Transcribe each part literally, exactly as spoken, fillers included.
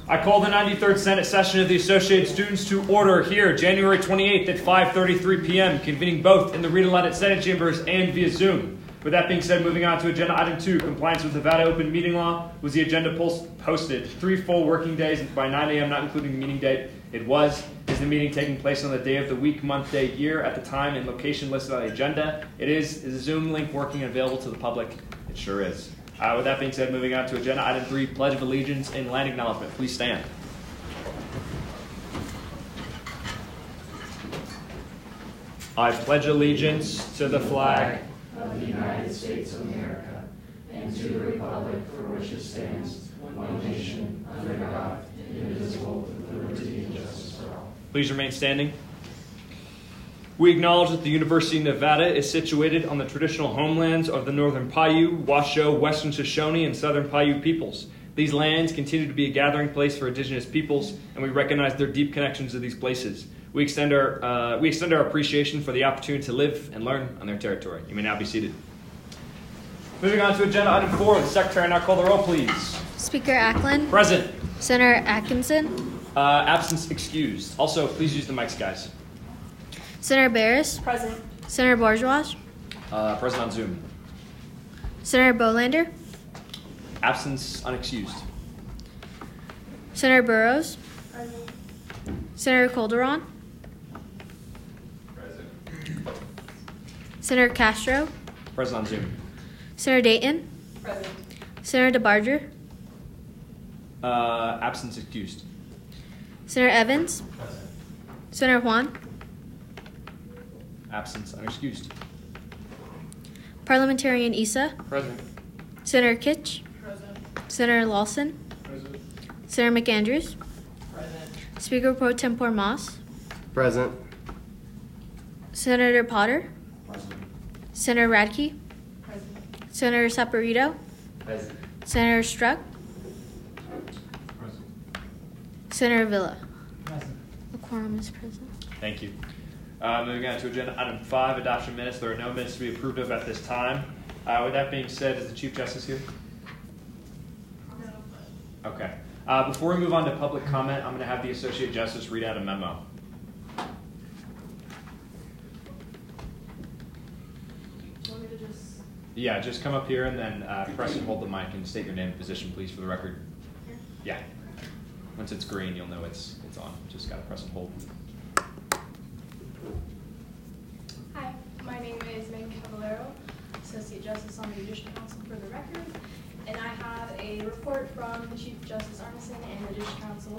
I call the ninety-third Senate session of the Associated Students to order here, January twenty-eighth at five thirty-three p.m., convening both in the read-aloud Senate chambers and via Zoom. With that being said, moving on to agenda item two, compliance with Nevada open meeting law. Was the agenda post- posted three full working days by nine a.m., not including the meeting date? It was. Is the meeting taking place on the day of the week, month, day, year at the time and location listed on the agenda? It is. Is the Zoom link working and available to the public? It sure is. Uh, with that being said, moving on to agenda item three, Pledge of Allegiance and land acknowledgement. Please stand. I pledge allegiance to the flag of the United States of America and to the republic for which it stands, one nation, under God, indivisible, with liberty and justice for all. Please remain standing. We acknowledge that the University of Nevada is situated on the traditional homelands of the Northern Paiute, Washoe, Western Shoshone, and Southern Paiute peoples. These lands continue to be a gathering place for indigenous peoples, and we recognize their deep connections to these places. We extend our uh, we extend our appreciation for the opportunity to live and learn on their territory. You may now be seated. Moving on to agenda item four, the Secretary now call the roll, please. Speaker Ackland. Present. Senator Atkinson. Uh, absence excused. Also, please use the mics, guys. Senator Barris. Present. Senator Bourgeois. Uh, present on Zoom. Senator Bolander. Absence unexcused. Senator Burrows. Present. Senator Calderon. Present. Senator Castro. Present on Zoom. Senator Dayton. Present. Senator DeBarger. Uh, absence excused. Senator Evans. Present. Senator Juan. Absence unexcused. Parliamentarian Issa. Present. Senator Kitch. Present. Senator Lawson. Present. Senator McAndrews. Present. Speaker Pro Tempore Moss. Present. Senator Potter. Present. Senator Radke. Present. Senator Saporito. Present. Senator Struck. Present. Senator Villa. Present. The quorum is present. Thank you. Uh, moving on to agenda item five, adoption minutes. There are no minutes to be approved of at this time. Uh, with that being said, is the Chief Justice here? No. Okay. Uh, before we move on to public comment, I'm going to have the Associate Justice read out a memo. Want me to just... Yeah, just come up here and then uh, press and hold the mic and state your name and position, please, for the record. Here? Yeah. Once it's green, you'll know it's it's on. Just got to press and hold. Hi, my name is Megan Cavallero, Associate Justice on the Judicial Council for the record, and I have a report from the Chief Justice Arneson and the Judicial Council.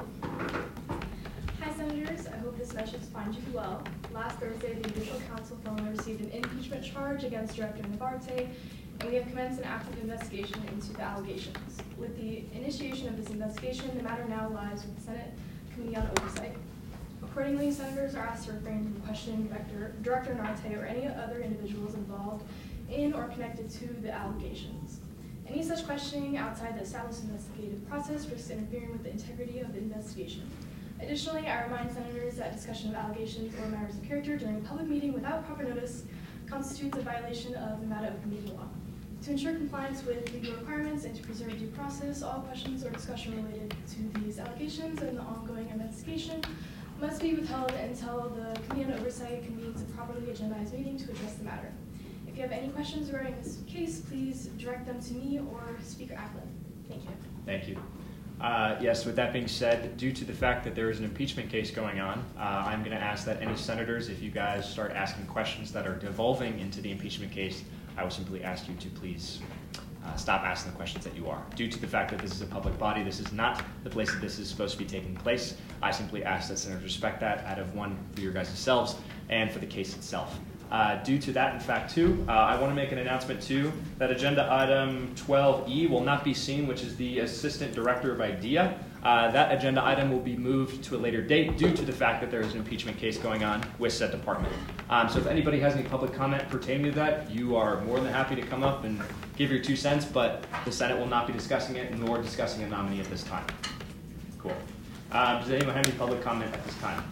Hi, Senators. I hope this message finds you well. Last Thursday, the Judicial Council formally received an impeachment charge against Director Navarrete, and we have commenced an active investigation into the allegations. With the initiation of this investigation, the matter now lies with the Senate Committee on Oversight. Accordingly, Senators are asked to refrain from questioning Director, Director Navarrete or any other individuals involved in or connected to the allegations. Any such questioning outside the established investigative process risks interfering with the integrity of the investigation. Additionally, I remind Senators that discussion of allegations or matters of character during a public meeting without proper notice constitutes a violation of Nevada open meeting law. To ensure compliance with legal requirements and to preserve due process, all questions or discussion related to these allegations and the ongoing investigation must be withheld until the Committee on Oversight convenes a properly agendized meeting to address the matter. If you have any questions regarding this case, please direct them to me or Speaker Ackland. Thank you. Thank you. Uh, yes, with that being said, due to the fact that there is an impeachment case going on, uh, I'm going to ask that any senators, if you guys start asking questions that are devolving into the impeachment case, I will simply ask you to please uh, stop asking the questions that you are. Due to the fact that this is a public body, this is not the place that this is supposed to be taking place. I simply ask that senators respect that out of one for your guys' selves and for the case itself. Uh, due to that, in fact, too, uh, I want to make an announcement, too, that agenda item twelve E will not be seen, which is the Assistant Director of IDEA. Uh, that agenda item will be moved to a later date due to the fact that there is an impeachment case going on with said department. Um, so if anybody has any public comment pertaining to that, you are more than happy to come up and give your two cents, but the Senate will not be discussing it nor discussing a nominee at this time. Cool. Uh, does anyone have any public comment at this time?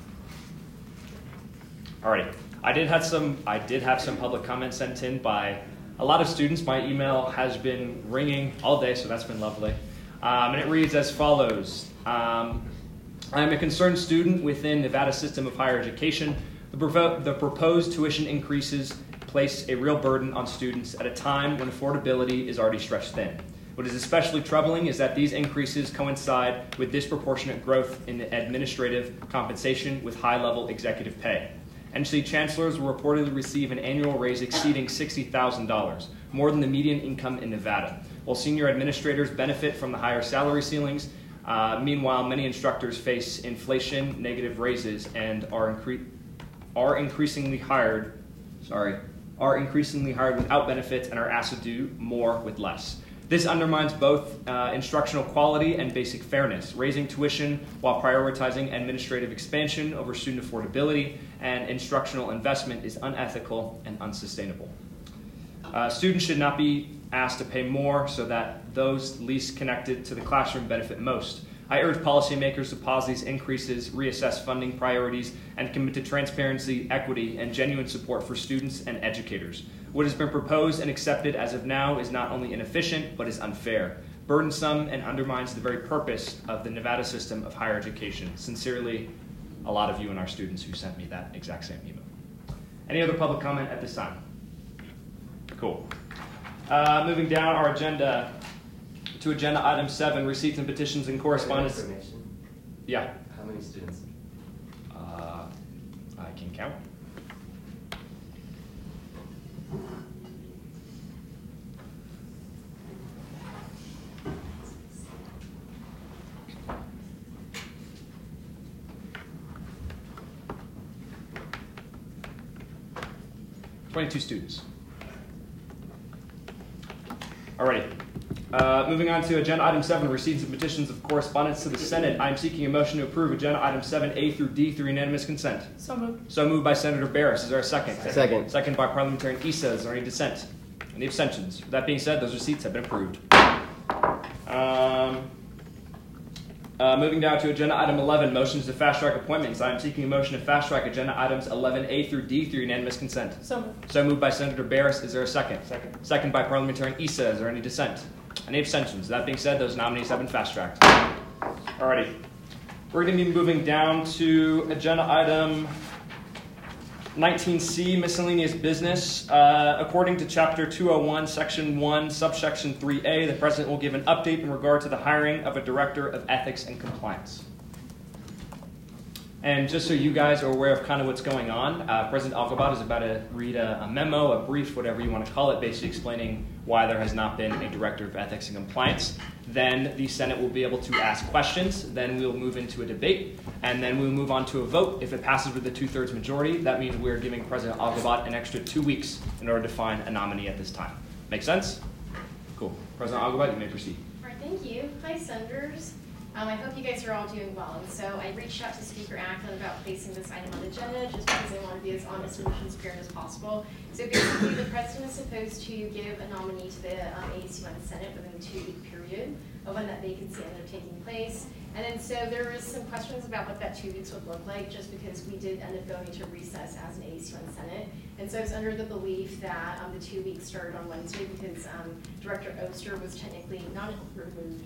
Alrighty. I did have some. I did have some public comments sent in by a lot of students. My email has been ringing all day, so that's been lovely. Um, and it reads as follows: Um, I'm a concerned student within Nevada's system of higher education. The, provo- the proposed tuition increases place a real burden on students at a time when affordability is already stretched thin. What is especially troubling is that these increases coincide with disproportionate growth in administrative compensation with high-level executive pay. N C chancellors will reportedly receive an annual raise exceeding sixty thousand dollars, more than the median income in Nevada, while senior administrators benefit from the higher salary ceilings. Uh, meanwhile, many instructors face inflation, negative raises, and are, incre- are increasingly hired, sorry, are increasingly hired without benefits and are asked to do more with less. This undermines both uh, instructional quality and basic fairness, raising tuition while prioritizing administrative expansion over student affordability and instructional investment is unethical and unsustainable. Uh, students should not be asked to pay more so that those least connected to the classroom benefit most. I urge policymakers to pause these increases, reassess funding priorities, and commit to transparency, equity, and genuine support for students and educators. What has been proposed and accepted as of now is not only inefficient, but is unfair, burdensome, and undermines the very purpose of the Nevada system of higher education. Sincerely, a lot of you and our students who sent me that exact same email. Any other public comment at this time? Cool. Uh, moving down our agenda to agenda item seven, receipts and petitions and correspondence. Information. Yeah. How many students? Uh, I can count. twenty-two students. Alrighty. Uh, moving on to agenda item seven, receipts and petitions of correspondence to the Senate. I am seeking a motion to approve agenda item seven A through D through unanimous consent. So moved. So moved by Senator Barris. Is there a second? Second. Second by Parliamentarian Issa. Is there any dissent? Any abstentions? With that being said, those receipts have been approved. Um, uh, moving down to agenda item eleven, motions to fast track appointments. I am seeking a motion to fast track agenda items eleven A through D through unanimous consent. So moved. So moved by Senator Barris. Is there a second? Second. Second by Parliamentarian Issa. Is there any dissent? Any abstentions? That being said, those nominees have been fast-tracked. Alrighty. We're going to be moving down to agenda item nineteen C, miscellaneous business. Uh, according to Chapter two oh one, Section one, Subsection three A, the President will give an update in regard to the hiring of a Director of Ethics and Compliance. And just so you guys are aware of kind of what's going on, uh, President Alcobat is about to read a, a memo, a brief, whatever you want to call it, basically explaining why there has not been a Director of Ethics and Compliance. Then the Senate will be able to ask questions. Then we'll move into a debate. And then we'll move on to a vote. If it passes with a two-thirds majority, that means we're giving President Alcobat an extra two weeks in order to find a nominee at this time. Make sense? Cool. President Alcobat, you may proceed. All right, thank you. Hi, Senators. Um, I hope you guys are all doing well. And so I reached out to Speaker Acklin about placing this item on the agenda just because I want to be as honest and transparent as possible. So basically, the President is supposed to give a nominee to the um, A S U N Senate within a two-week period of when that vacancy ended up taking place. And then so there was some questions about what that two weeks would look like just because we did end up going into recess as an A S U N Senate. And so I was under the belief that um, the two weeks started on Wednesday because um, Director Oster was technically not removed.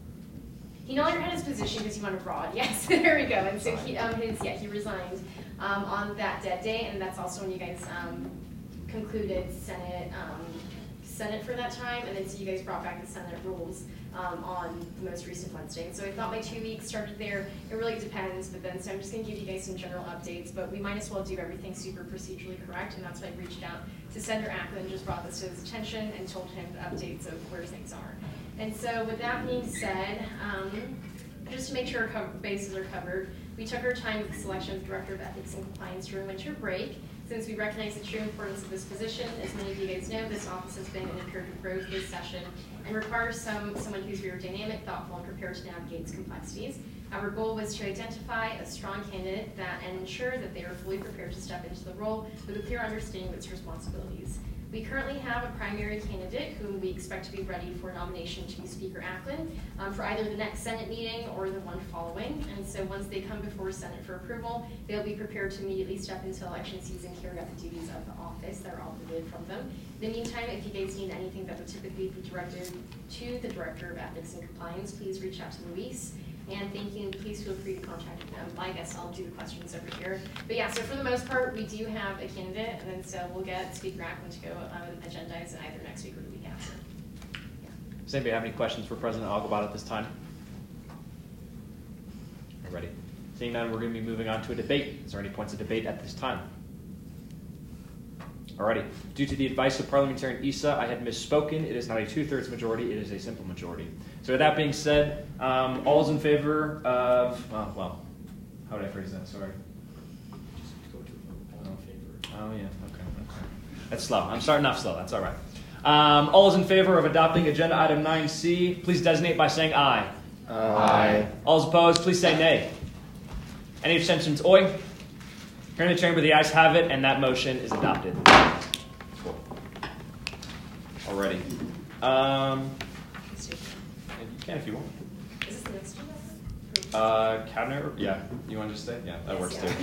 He no longer had his position because he went abroad. Yes, there we go. And so he, um, his, yeah, he resigned um, on that dead day, and that's also when you guys um, concluded Senate um, Senate for that time, and then so you guys brought back the Senate rules um, on the most recent Wednesday. And so I thought my two weeks started there. It really depends, but then so I'm just going to give you guys some general updates, but we might as well do everything super procedurally correct, and that's why I reached out to Senator Acklin, just brought this to his attention, and told him the updates of where things are. And so with that being said, um, just to make sure our bases are covered, we took our time with the selection of Director of Ethics and Compliance during winter break. Since we recognize the true importance of this position, as many of you guys know, this office has been in a period of growth this session and requires some, someone who's very dynamic, thoughtful, and prepared to navigate its complexities. Our goal was to identify a strong candidate that and ensure that they are fully prepared to step into the role with a clear understanding of its responsibilities. We currently have a primary candidate whom we expect to be ready for nomination to be Speaker Acklin um, for either the next Senate meeting or the one following. And so once they come before Senate for approval, they'll be prepared to immediately step into election season, carry out the duties of the office that are obligated from them. In the meantime, if you guys need anything that would typically be directed to the Director of Ethics and Compliance, please reach out to Luis. And thank you, and please feel free to contact them. I guess I'll do the questions over here. But yeah, so for the most part, we do have a candidate, and then so we'll get Speaker Ackland to go um, agendize it either next week or the week after. Yeah. Does anybody have any questions for President Algabad at this time? Ready? Seeing none, we're going to be moving on to a debate. Is there any points of debate at this time? Alrighty. Due to the advice of Parliamentarian Issa, I had misspoken. It is not a two-thirds majority. It is a simple majority. So with that being said, um, all is in favor of, uh, well, how would I phrase that? Sorry. Just go to a vote. All in favor. Oh, yeah. Okay. Okay. That's slow. I'm starting off slow. That's all right. Um, all is in favor of adopting Agenda Item nine C. Please designate by saying aye. Aye. All is opposed, please say nay. Any abstentions, oi. Here in the chamber, the ayes have it, and that motion is adopted. Cool. Alrighty. Um, you can if you want. Is this the next one? Uh, cabinet, yeah. You want to just stay? Yeah, that works too.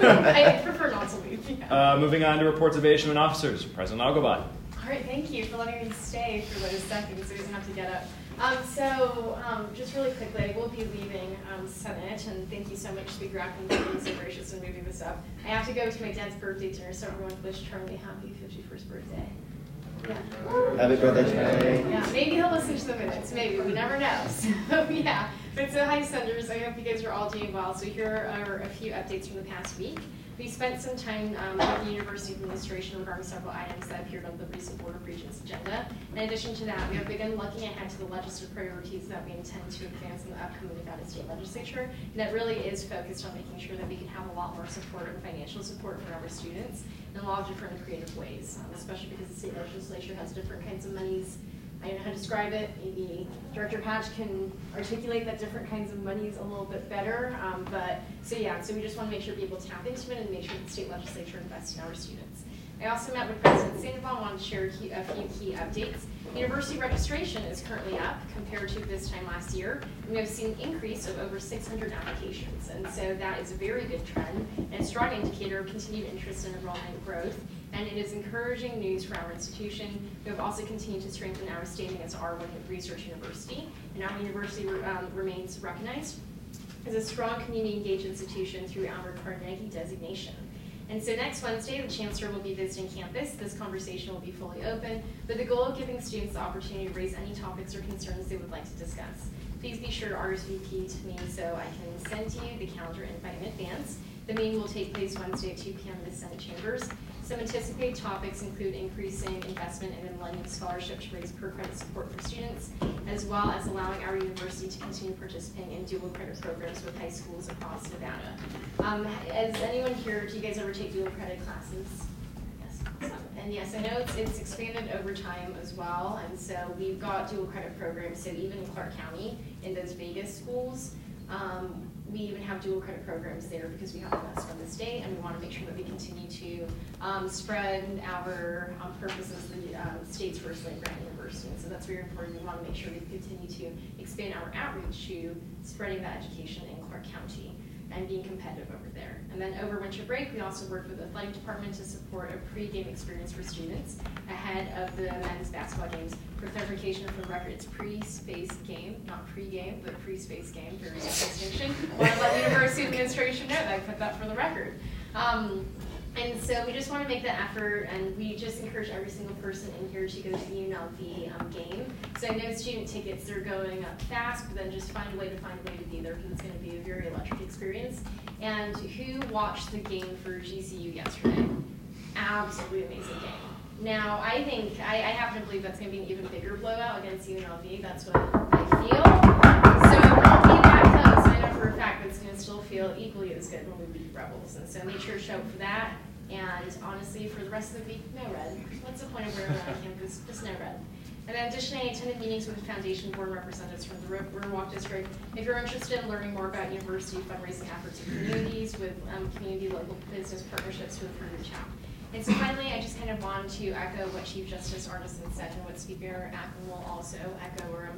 I prefer not to leave. Yeah. Uh, moving on to reports of Aishman officers. President Algabad. All right, thank you for letting me stay for those seconds so he doesn't have to get up. Um, so, um, just really quickly, I will be leaving um, Senate, and thank you so much, Speaker Ackland, for being so gracious and moving this up. I have to go to my dad's birthday dinner, so everyone wish Charlie happy fifty-first birthday. Yeah. Happy birthday, Charlie. Yeah, maybe he'll listen to the minutes. Maybe. We never know. So, yeah. But so, hi, Senators. I hope you guys are all doing well. So, here are a few updates from the past week. We spent some time um, with the University Administration regarding several items that appeared on the recent Board of Regents agenda. In addition to that, we have begun looking ahead to the legislative priorities that we intend to advance in the upcoming Nevada State Legislature. And that really is focused on making sure that we can have a lot more support and financial support for our students in a lot of different and creative ways, um, especially because the state legislature has different kinds of monies. I don't know how to describe it. Maybe Director Hatch can articulate that different kinds of monies a little bit better. Um, but so yeah, so we just want to make sure people tap into it and make sure the state legislature invests in our students. I also met with President Sandoval and wanted to share a, key, a few key updates. University registration is currently up compared to this time last year. And we have seen an increase of over six hundred applications. And so that is a very good trend and a strong indicator of continued interest in enrollment growth. And it is encouraging news for our institution. We have also continued to strengthen our standing as R one Research University. And our university um, remains recognized as a strong community engaged institution through our Carnegie designation. And so next Wednesday, the Chancellor will be visiting campus. This conversation will be fully open, with the goal of giving students the opportunity to raise any topics or concerns they would like to discuss. Please be sure to R S V P to me so I can send to you the calendar invite in advance. The meeting will take place Wednesday at two p m in the Senate chambers. Some anticipated topics include increasing investment in Millennium Scholarship to raise per credit support for students, as well as allowing our university to continue participating in dual credit programs with high schools across Nevada. Um, has anyone here, do you guys ever take dual credit classes? Yes. Awesome. And yes, I know it's, it's expanded over time as well, and so we've got dual credit programs, so even in Clark County, in those Vegas schools, um, we even have dual credit programs there because we have invest from the state, and we want to make sure that we continue to um, spread our um, purpose as the um, state's first land-grant university. And so that's very important. We want to make sure we continue to expand our outreach to spreading that education in Clark County and being competitive over there. And then over winter break, we also worked with the athletic department to support a pre-game experience for students ahead of the men's basketball games. For clarification for the record, it's pre-space game, not pre-game, but pre-space game, very distinction. I want to let the University Administration know that I put that for the record. Um, And so we just want to make that effort, and we just encourage every single person in here to go to the U N L V um, game. So I know student tickets, they're going up fast, but then just find a way to find a way to be there, because it's going to be a very electric experience. And who watched the game for G C U yesterday? Absolutely amazing game. Now, I think, I, I happen to believe that's going to be an even bigger blowout against U N L V. That's what I feel. So it won't be that close. I know for a fact it's going to still feel equally as good when we beat Rebels. And so make sure to show up for that. And honestly, for the rest of the week, no red. What's the point of wearing red on campus? Just no red. And then additionally, I attended meetings with the Foundation Board representatives from the Riverwalk District. If you're interested in learning more about university fundraising efforts in communities with um, community local business partnerships, feel free to reach out. And so finally, I just kind of want to echo what Chief Justice Arneson said and what Speaker Ackland will also echo or um,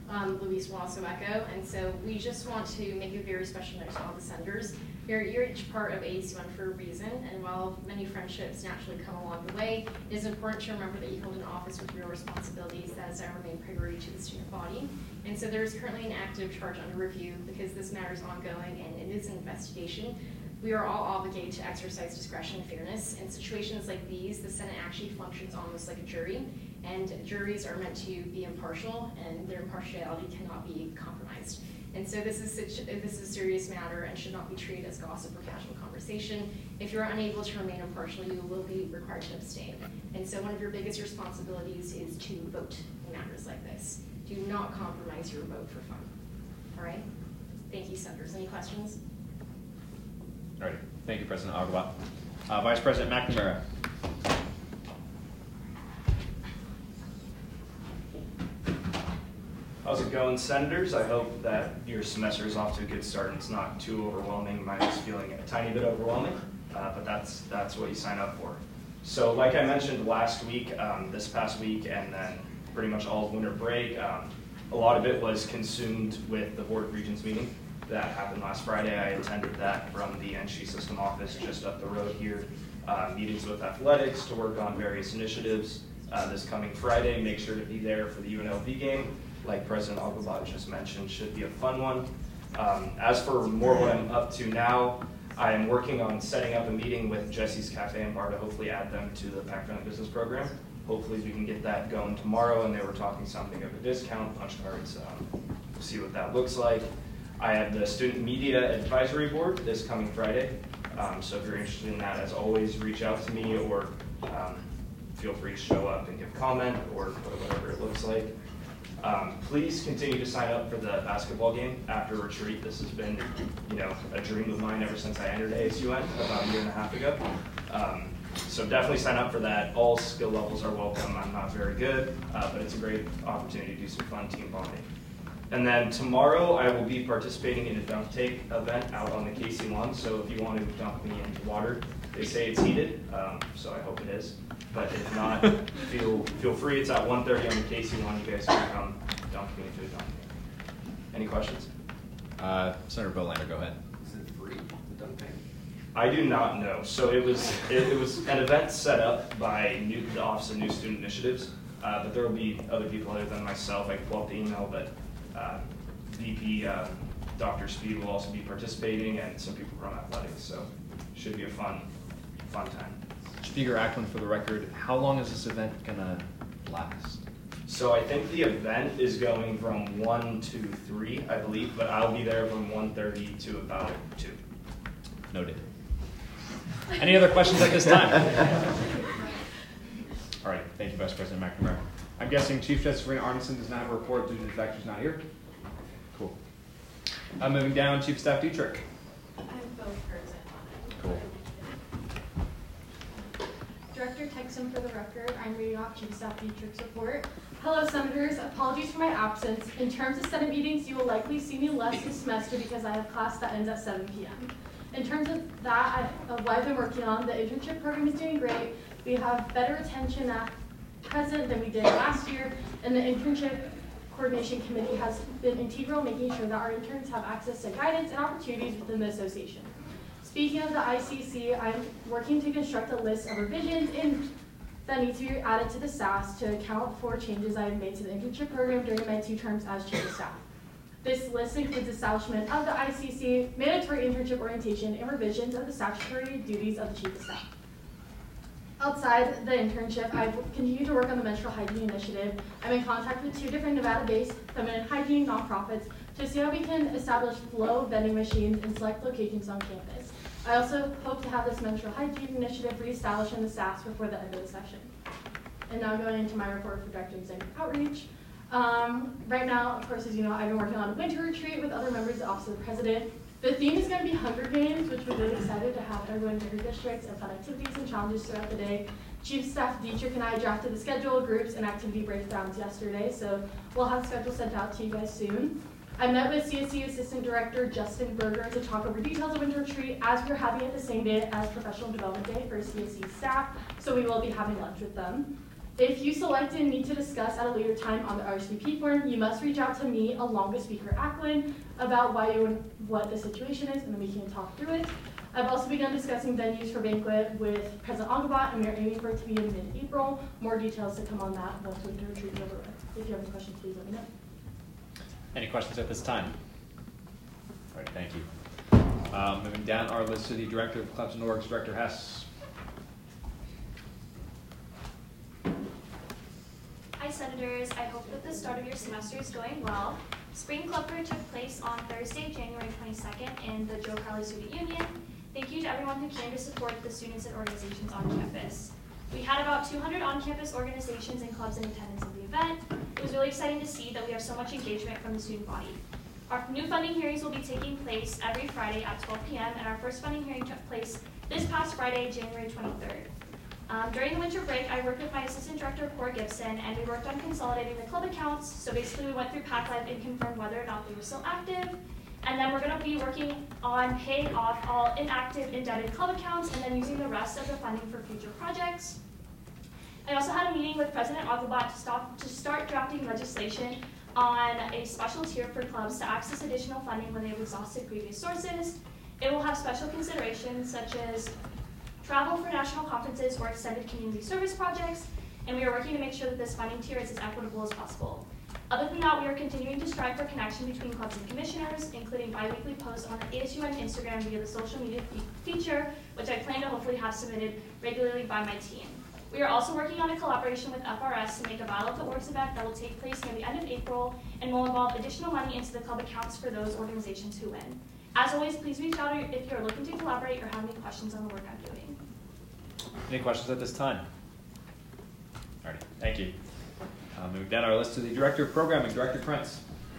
um, Luis will also echo. And so we just want to make a very special note to all the senators. You're, you're each part of A C U N for a reason, and while many friendships naturally come along the way, it is important to remember that you hold an office with real responsibilities. That is our main priority to the student body. And so there is currently an active charge under review because this matter is ongoing and it is an investigation. We are all obligated to exercise discretion and fairness. In situations like these, the Senate actually functions almost like a jury, and juries are meant to be impartial, and their impartiality cannot be compromised. And so this is such, this is a serious matter and should not be treated as gossip or casual conversation. If you're unable to remain impartial, you will be required to abstain. And so one of your biggest responsibilities is to vote in matters like this. Do not compromise your vote for fun. All right? Thank you, senators. Any questions? All right. Thank you, President Agaba. Uh, Vice President McNamara. How's it going, senators? I hope that your semester is off to a good start and it's not too overwhelming. Mine is feeling a tiny bit overwhelming, uh, but that's that's what you sign up for. So like I mentioned last week, um, this past week, and then pretty much all of winter break, um, a lot of it was consumed with the Board of Regents meeting that happened last Friday. I attended that from the N S H E system office just up the road here. Uh, meetings with athletics to work on various initiatives. Uh, this coming Friday, make sure to be there for the U N L V game. Like President Agaba just mentioned, should be a fun one. Um, as for more what I'm up to now, I am working on setting up a meeting with Jesse's Cafe and Bar to hopefully add them to the Pac Friendly Business Program. Hopefully we can get that going tomorrow, and they were talking something of a discount, punch cards, um, we'll see what that looks like. I have the Student Media Advisory Board this coming Friday, um, so if you're interested in that, as always, reach out to me or um, feel free to show up and give comment or whatever it looks like. Um, please continue to sign up for the basketball game after retreat. This has been, you know, a dream of mine ever since I entered A S U N about a year and a half ago. Um, so definitely sign up for that. All skill levels are welcome. I'm not very good, uh, but it's a great opportunity to do some fun team bonding. And then tomorrow I will be participating in a dunk tank event out on the K C lawn. So if you want to dunk me into water, they say it's heated, um, so I hope it is. But if not, feel feel free. It's at one thirty on the K C lawn. You guys can come dunk me into a dunk tank. Any questions? Uh, Senator Bolander, go ahead. Is it free, the dunk tank? I do not know. So it was it, it was an event set up by new, the Office of New Student Initiatives, uh, but there will be other people other than myself. I can pull up the email, but uh, V P uh, Doctor Speed will also be participating, and some people from athletics. So it should be a fun fun time. Speaker Ackland, for the record, how long is this event gonna last? So I think the event is going from one to three, I believe, but I'll be there from one thirty to about two. Noted. Any other questions at this time? All right, thank you, Vice President McNamara. I'm guessing Chief Justice Sabrina Arneson does not have a report due to the fact she's not here. Cool. Uh, moving down, Chief of Staff Dietrich. I'm both present on it. Cool. Director Texan, for the record, I'm reading off Chief of Staff Dietrich's report. Hello, Senators. Apologies for my absence. In terms of Senate meetings, you will likely see me less this semester because I have class that ends at seven p m In terms of that, I, of what I've been working on, the internship program is doing great. We have better attention at present than we did last year, and the internship coordination committee has been integral, making sure that our interns have access to guidance and opportunities within the association. Speaking of the I C C, I'm working to construct a list of revisions in, that need to be added to the S A S to account for changes I have made to the internship program during my two terms as chief of staff. This list includes establishment of the I C C, mandatory internship orientation, and revisions of the statutory duties of the chief of staff. Outside the internship, I've continued to work on the menstrual hygiene initiative. I'm in contact with two different Nevada-based feminine hygiene nonprofits to see how we can establish flow vending machines in select locations on campus. I also hope to have this menstrual hygiene initiative reestablished in the S A S before the end of the session. And now going into my report for Director of Executive Outreach. Um, right now, of course, as you know, I've been working on a winter retreat with other members of the Office of the President. The theme is going to be Hunger Games, which we're really excited to have everyone in different districts and fun activities and challenges throughout the day. Chief of Staff Dietrich and I drafted the schedule, groups, and activity breakdowns yesterday, so we'll have the schedule sent out to you guys soon. I met with C S C Assistant Director Justin Berger to talk over details of winter retreat, as we're having it the same day as Professional Development Day for C S C staff, so we will be having lunch with them. If you select and need to discuss at a later time on the R S V P form, you must reach out to me along with Speaker Acklin about why you what the situation is, and then we can talk through it. I've also begun discussing venues for banquet with President Agabot, and we are aiming for it to be in mid-April. More details to come on that once winter retreat is over. If you have any questions, please let me know. Any questions at this time? All right, thank you. Um, moving down our list to the Director of Clubs and Orgs, Director Hess. Hi Senators, I hope that the start of your semester is going well. Spring Club Fair took place on Thursday, January twenty-second in the Joe Crowley Student Union. Thank you to everyone who came to support the students and organizations on campus. We had about two hundred on-campus organizations and clubs in attendance of the event. It was really exciting to see that we have so much engagement from the student body. Our new funding hearings will be taking place every Friday at twelve p m and our first funding hearing took place this past Friday, January twenty-third. Um, during the winter break, I worked with my assistant director, Cora Gibson, and we worked on consolidating the club accounts. So basically we went through PacLife and confirmed whether or not they were still active. And then we're going to be working on paying off all inactive, indebted club accounts and then using the rest of the funding for future projects. I also had a meeting with President Agabot to, stop, to start drafting legislation on a special tier for clubs to access additional funding when they've exhausted previous sources. It will have special considerations such as travel for national conferences or extended community service projects, and we are working to make sure that this funding tier is as equitable as possible. Other than that, we are continuing to strive for connection between clubs and commissioners, including bi-weekly posts on the A S U N Instagram via the social media fe feature, which I plan to hopefully have submitted regularly by my team. We are also working on a collaboration with F R S to make a Battle of the Orgs event that will take place near the end of April and will involve additional money into the club accounts for those organizations who win. As always, please reach out if you're looking to collaborate or have any questions on the work I'm doing. Any questions at this time? All right, thank you. Uh, move down our list to the Director of Programming, Director Prince.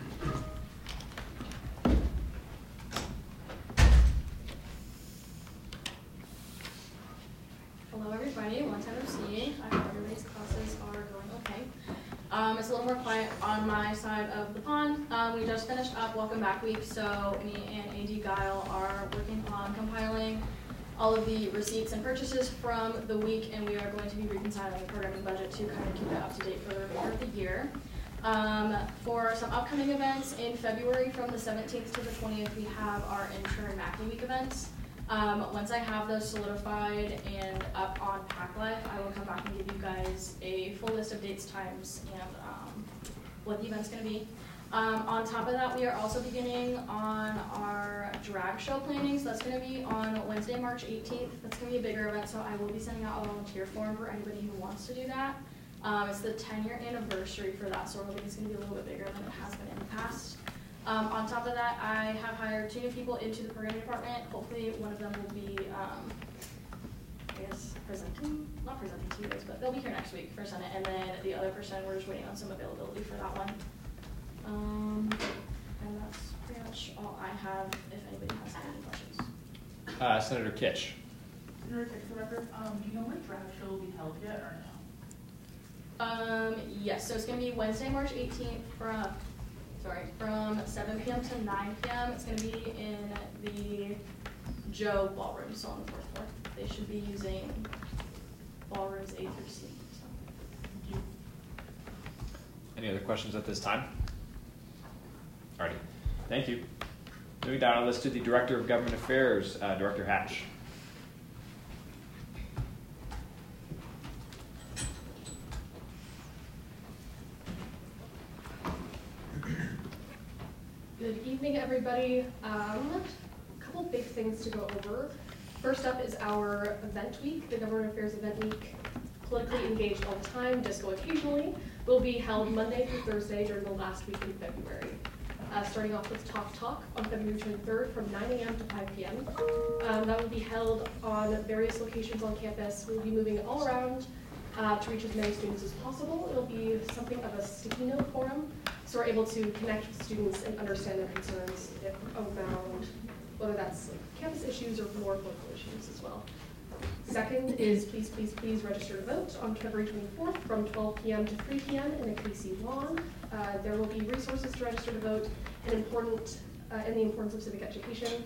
Hello everybody, long time no see. I hope everybody's classes are going okay. Um, it's a little more quiet on my side of the pond. Um, we just finished up Welcome Back Week, so me and A D Guile are working on compiling all of the receipts and purchases from the week, and we are going to be reconciling the programming budget to kind of keep it up to date for the remainder of the year. Um, for some upcoming events in February from the seventeenth to the twentieth, we have our Intern Mackey Week events. Um, once I have those solidified and up on PacLife, I will come back and give you guys a full list of dates, times, and um, what the event's going to be. Um, on top of that, we are also beginning on our drag show planning, so that's going to be on Wednesday, March eighteenth. That's going to be a bigger event, so I will be sending out a volunteer form for anybody who wants to do that. Um, it's the ten year anniversary for that, so it's going to be a little bit bigger than it has been in the past. Um, on top of that, I have hired two new people into the programming department. Hopefully one of them will be, um, I guess, presenting, not presenting to you guys, but they'll be here next week for Senate, and then the other person, we're just waiting on some availability for that one. Um, and that's pretty much all I have, if anybody has any questions. Uh, Senator Kitch. Senator Kitch, for the record, um, do you know when drag show will be held yet, or no? Um, yes, so it's going to be Wednesday, March eighteenth from, sorry, from seven p m to nine p m It's going to be in the Joe Ballroom, so on the fourth floor. They should be using ballrooms A through C. So. Thank you. Any other questions at this time? Alrighty, thank you. Moving down our list to the Director of Government Affairs, uh, Director Hatch. Good evening, everybody. Um, a couple big things to go over. First up is our event week, the Government Affairs Event Week. Politically engaged all the time, disco occasionally, will be held Monday through Thursday during the last week in February. Uh, starting off with Talk Talk on February twenty-third from nine a m to five p m Um, that will be held on various locations on campus. We'll be moving all around uh, to reach as many students as possible. It'll be something of a sticky note forum, so we're able to connect with students and understand their concerns around whether that's like campus issues or more political issues as well. Second is Please, Please, Please register to vote on February twenty-fourth from twelve p m to three p m in the K C lawn. Uh, there will be resources to register to vote and important uh, and the importance of civic education.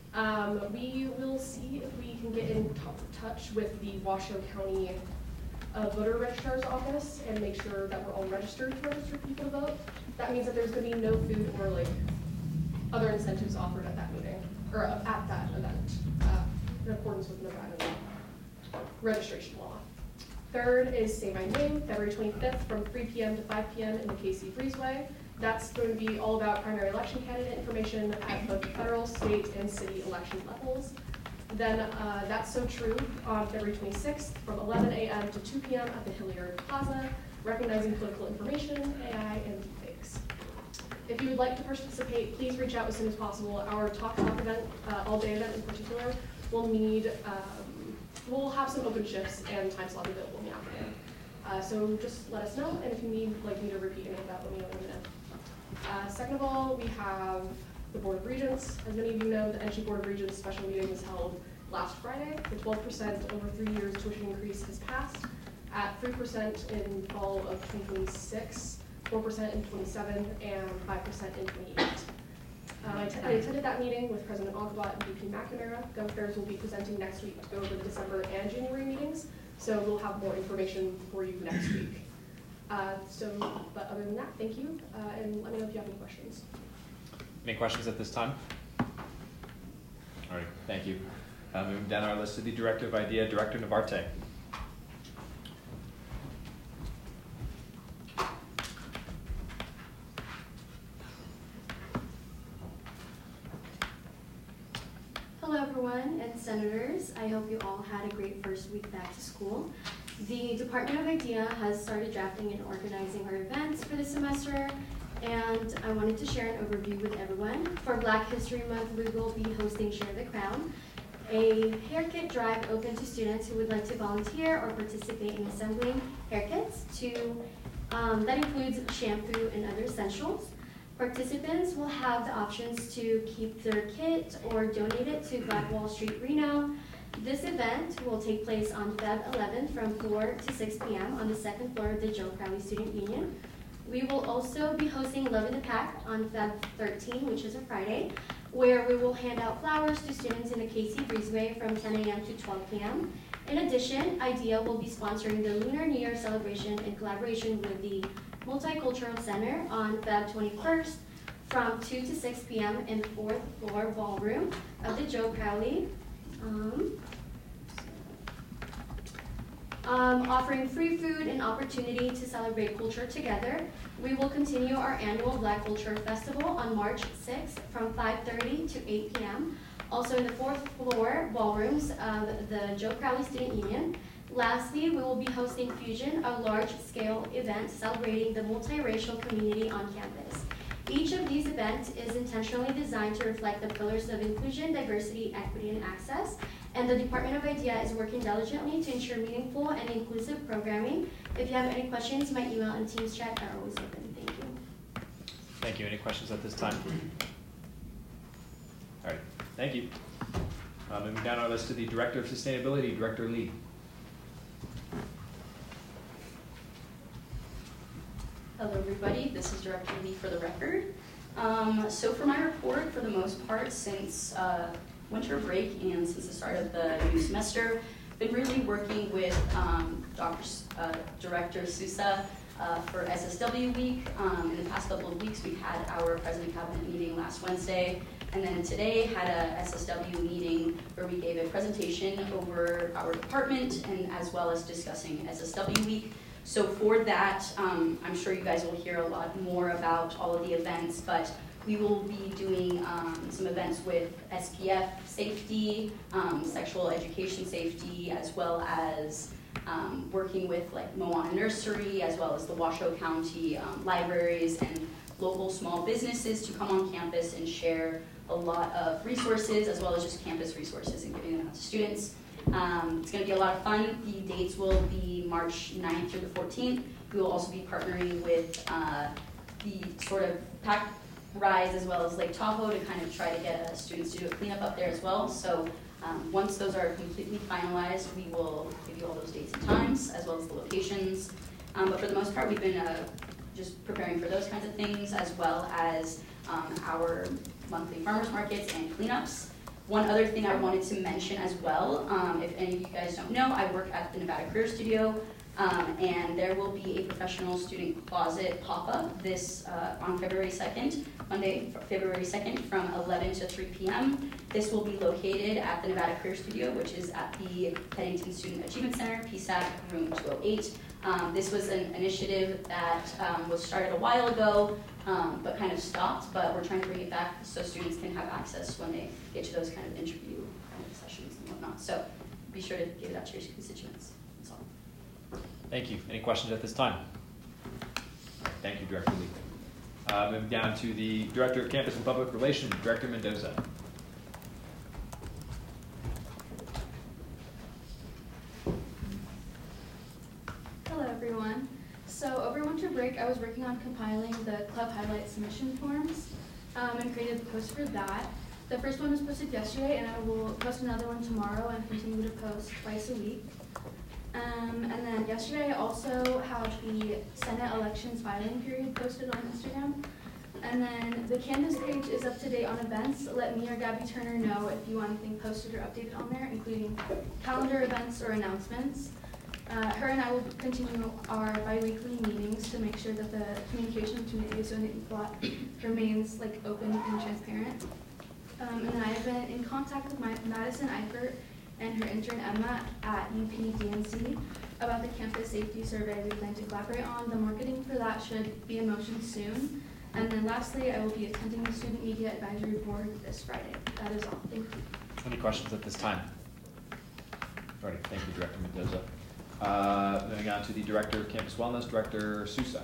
Um, we will see if we can get in touch with the Washoe County a voter registrar's office and make sure that we're all registered to register people to vote. That means that there's going to be no food or like other incentives offered at that meeting or at that event uh, in accordance with Nevada registration law. Third is Say My Name, February twenty-fifth from three p m to five p m in the K C Breezeway. That's going to be all about primary election candidate information at both federal, state, and city election levels. Then uh, That's So True on February twenty-sixth from eleven a m to two p m at the Hilliard Plaza, recognizing political information, A I, and deepfakes. If you would like to participate, please reach out as soon as possible. Our Talk Talk event, uh, all-day event in particular, will need, um, we'll have some open shifts and time slots available in the afternoon. Uh, so just let us know, and if you need like me to repeat any of that, let me know in a minute. Uh, second of all, we have the Board of Regents. As many of you know, the N G Board of Regents special meeting was held last Friday. The twelve percent over three years tuition increase has passed at three percent in fall of twenty twenty-six, four percent in twenty-seven, and five percent in twenty-eight. Um, I, I attended that meeting with President Alcabot and V P McNamara. GovAffairs will be presenting next week to go over the December and January meetings, so we'll have more information for you next week. Uh, so, but other than that, thank you, uh, and let me know if you have any questions. Any questions at this time? All right, thank you. Uh, moving down our list to the Director of IDEA, Director Navarte. Hello everyone and senators. I hope you all had a great first week back to school. The Department of IDEA has started drafting and organizing our events for the semester, and I wanted to share an overview with everyone. For Black History Month, we will be hosting Share the Crown, a haircut drive open to students who would like to volunteer or participate in assembling haircuts. To, um, that includes shampoo and other essentials. Participants will have the options to keep their kit or donate it to Black Wall Street Reno. This event will take place on February eleventh from four to six p m on the second floor of the Joe Crowley Student Union. We will also be hosting Love in the Pack on February thirteenth, which is a Friday, where we will hand out flowers to students in the K C Breezeway from ten a m to twelve p m In addition, IDEA will be sponsoring the Lunar New Year celebration in collaboration with the Multicultural Center on February twenty-first from two to six p m in the fourth floor ballroom of the Joe Crowley. Um, um, offering free food and opportunity to celebrate culture together. We will continue our annual Black Culture Festival on March sixth from five thirty to eight p m Also in the fourth floor ballrooms of the Joe Crowley Student Union. Lastly, we will be hosting Fusion, a large-scale event celebrating the multiracial community on campus. Each of these events is intentionally designed to reflect the pillars of inclusion, diversity, equity, and access, and the Department of IDEA is working diligently to ensure meaningful and inclusive programming. If you have any questions, my email and Teams chat are always open. Thank you. Thank you. Any questions at this time? All right, thank you. Uh, moving down our list to the Director of Sustainability, Director Lee. Hello everybody, this is Director Lee for the record. Um, so for my report, for the most part, since uh, winter break and since the start of the new semester, been really working with um, Doctor Uh, Director Sousa uh, for S S W week. Um, in the past couple of weeks, we've had our President Cabinet meeting last Wednesday, and then today had a S S W meeting where we gave a presentation over our department and as well as discussing S S W week. So for that, um, I'm sure you guys will hear a lot more about all of the events, but we will be doing um, some events with S P F safety, um, sexual education safety, as well as um, working with like Moana Nursery, as well as the Washoe County um, libraries and local small businesses to come on campus and share a lot of resources, as well as just campus resources and giving them out to students. Um, it's going to be a lot of fun. The dates will be March ninth through the fourteenth. We will also be partnering with uh, the sort of Pack Rise as well as Lake Tahoe to kind of try to get uh, students to do a cleanup up there as well. So um, once those are completely finalized, we will give you all those dates and times as well as the locations. Um, but for the most part, we've been uh, just preparing for those kinds of things as well as um, our monthly farmers markets and cleanups. One other thing I wanted to mention as well, um, if any of you guys don't know, I work at the Nevada Career Studio Um, and there will be a professional student closet pop-up this uh, on February second, Monday, February second, from eleven to three p m This will be located at the Nevada Career Studio, which is at the Pennington Student Achievement Center, P S A C, room two oh eight. Um, this was an initiative that um, was started a while ago, um, but kind of stopped, but we're trying to bring it back so students can have access when they get to those kind of interview kind of sessions and whatnot. So be sure to give it out to your constituents. That's all. Thank you. Any questions at this time? Thank you, Director Lee. Uh, moving down to the Director of Campus and Public Relations, Director Mendoza. Hello, everyone. So over winter break, I was working on compiling the club highlight submission forms um, and created the post for that. The first one was posted yesterday, and I will post another one tomorrow and continue to post twice a week. Um, and then yesterday, I also have the Senate elections filing period posted on Instagram. And then the Canvas page is up to date on events. Let me or Gabby Turner know if you want anything posted or updated on there, including calendar events or announcements. Uh, her and I will continue our bi-weekly meetings to make sure that the communication between the A S O and the E P L O T remains like open and transparent. Um, and then I have been in contact with my Madison Eifert and her intern Emma at U P D N C about the campus safety survey we plan to collaborate on. The marketing for that should be in motion soon. And then lastly, I will be attending the Student Media Advisory Board this Friday. That is all. Thank you. Any questions at this time? All right, thank you, Director Mendoza. Uh, moving on to the Director of Campus Wellness, Director Sousa.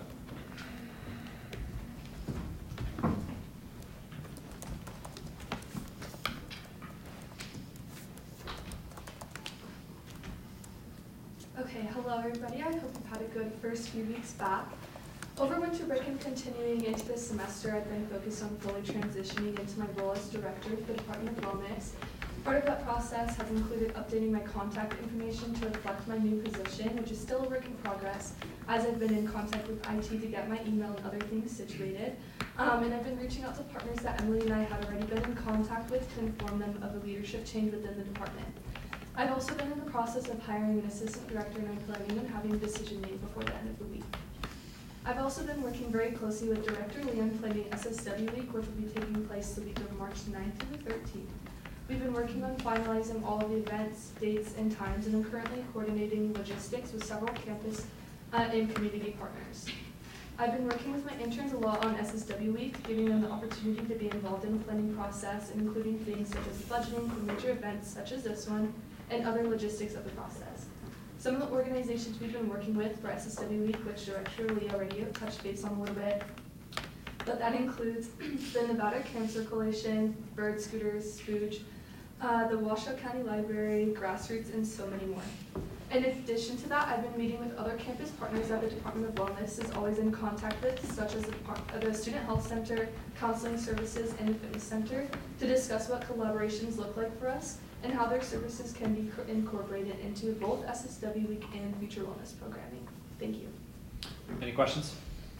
Okay, hello everybody. I hope you've had a good first few weeks back. Over winter break and continuing into this semester, I've been focused on fully transitioning into my role as Director of the Department of Wellness. Part of that process has included updating my contact information to reflect my new position, which is still a work in progress, as I've been in contact with I T to get my email and other things situated. Um, and I've been reaching out to partners that Emily and I had already been in contact with to inform them of the leadership change within the department. I've also been in the process of hiring an assistant director, and I'm planning on having a decision made before the end of the week. I've also been working very closely with Director Leon planning S S W Week, which will be taking place the week of March ninth to the thirteenth. We've been working on finalizing all of the events, dates, and times, and I'm currently coordinating logistics with several campus uh, and community partners. I've been working with my interns a lot on S S W Week, giving them the opportunity to be involved in the planning process, including things such as budgeting for major events such as this one, and other logistics of the process. Some of the organizations we've been working with for S S W Week, which Director Lee already touched base on a little bit, but that includes the Nevada Cancer Coalition, Bird Scooters, Spooge, uh, the Washoe County Library, Grassroots, and so many more. In addition to that, I've been meeting with other campus partners that the Department of Wellness is always in contact with, such as the, the Student Health Center, Counseling Services, and the Fitness Center, to discuss what collaborations look like for us and how their services can be incorporated into both S S W Week and future wellness programming. Thank you. Any questions?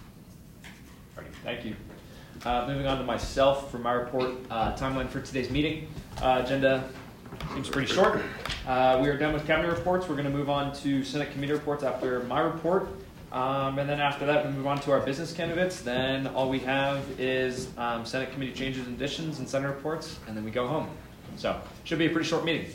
All right, thank you. Uh, moving on to myself for my report. Uh, timeline for today's meeting. Uh, agenda seems pretty short. Uh, we are done with cabinet reports. We're going to move on to Senate committee reports after my report. Um, and then after that, we move on to our business candidates. Then all we have is um, Senate committee changes and additions and Senate reports, and then we go home. So should be a pretty short meeting.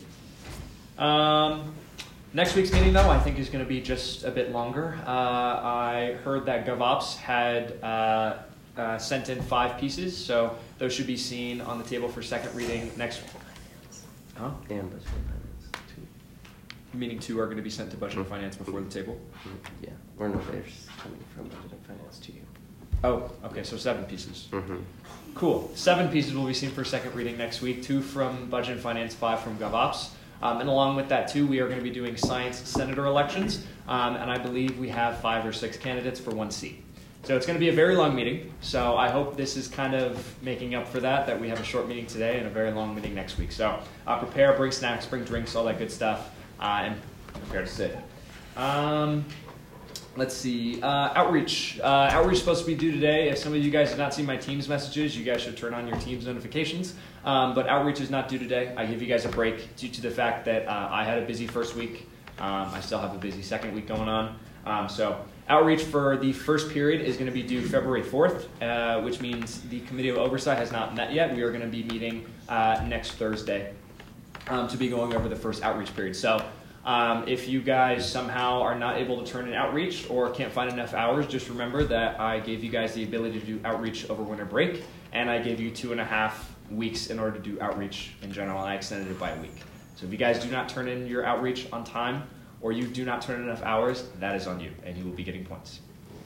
Um, next week's meeting, though, I think is going to be just a bit longer. Uh, I heard that GovOps had uh, uh, sent in five pieces, so those should be seen on the table for second reading next week. Huh? And budget and finance, too. Meaning two are going to be sent to budget and finance before the table? Yeah, or no, they're coming from budget and finance to you. Oh, okay, so seven pieces. Mm-hmm. Cool. Seven pieces will be seen for second reading next week, two from Budget and Finance, five from GovOps. Um, and along with that, too, we are going to be doing science senator elections, um, and I believe we have five or six candidates for one seat. So it's going to be a very long meeting, so I hope this is kind of making up for that, that we have a short meeting today and a very long meeting next week. So uh, prepare, bring snacks, bring drinks, all that good stuff, uh, and prepare to sit. Um, Let's see, uh, outreach. Uh, outreach is supposed to be due today. If some of you guys have not seen my Teams messages, you guys should turn on your Teams notifications. Um, but outreach is not due today. I give you guys a break due to the fact that uh, I had a busy first week Um, I still have a busy second week going on. Um, so outreach for the first period is going to be due February fourth, uh, which means the Committee of Oversight has not met yet. We are going to be meeting uh, next Thursday um, to be going over the first outreach period. So um, if you guys somehow are not able to turn in outreach or can't find enough hours, just remember that I gave you guys the ability to do outreach over winter break, and I gave you two and a half weeks in order to do outreach in general, and I extended it by a week. So if you guys do not turn in your outreach on time, or you do not turn in enough hours, that is on you, and you will be getting points.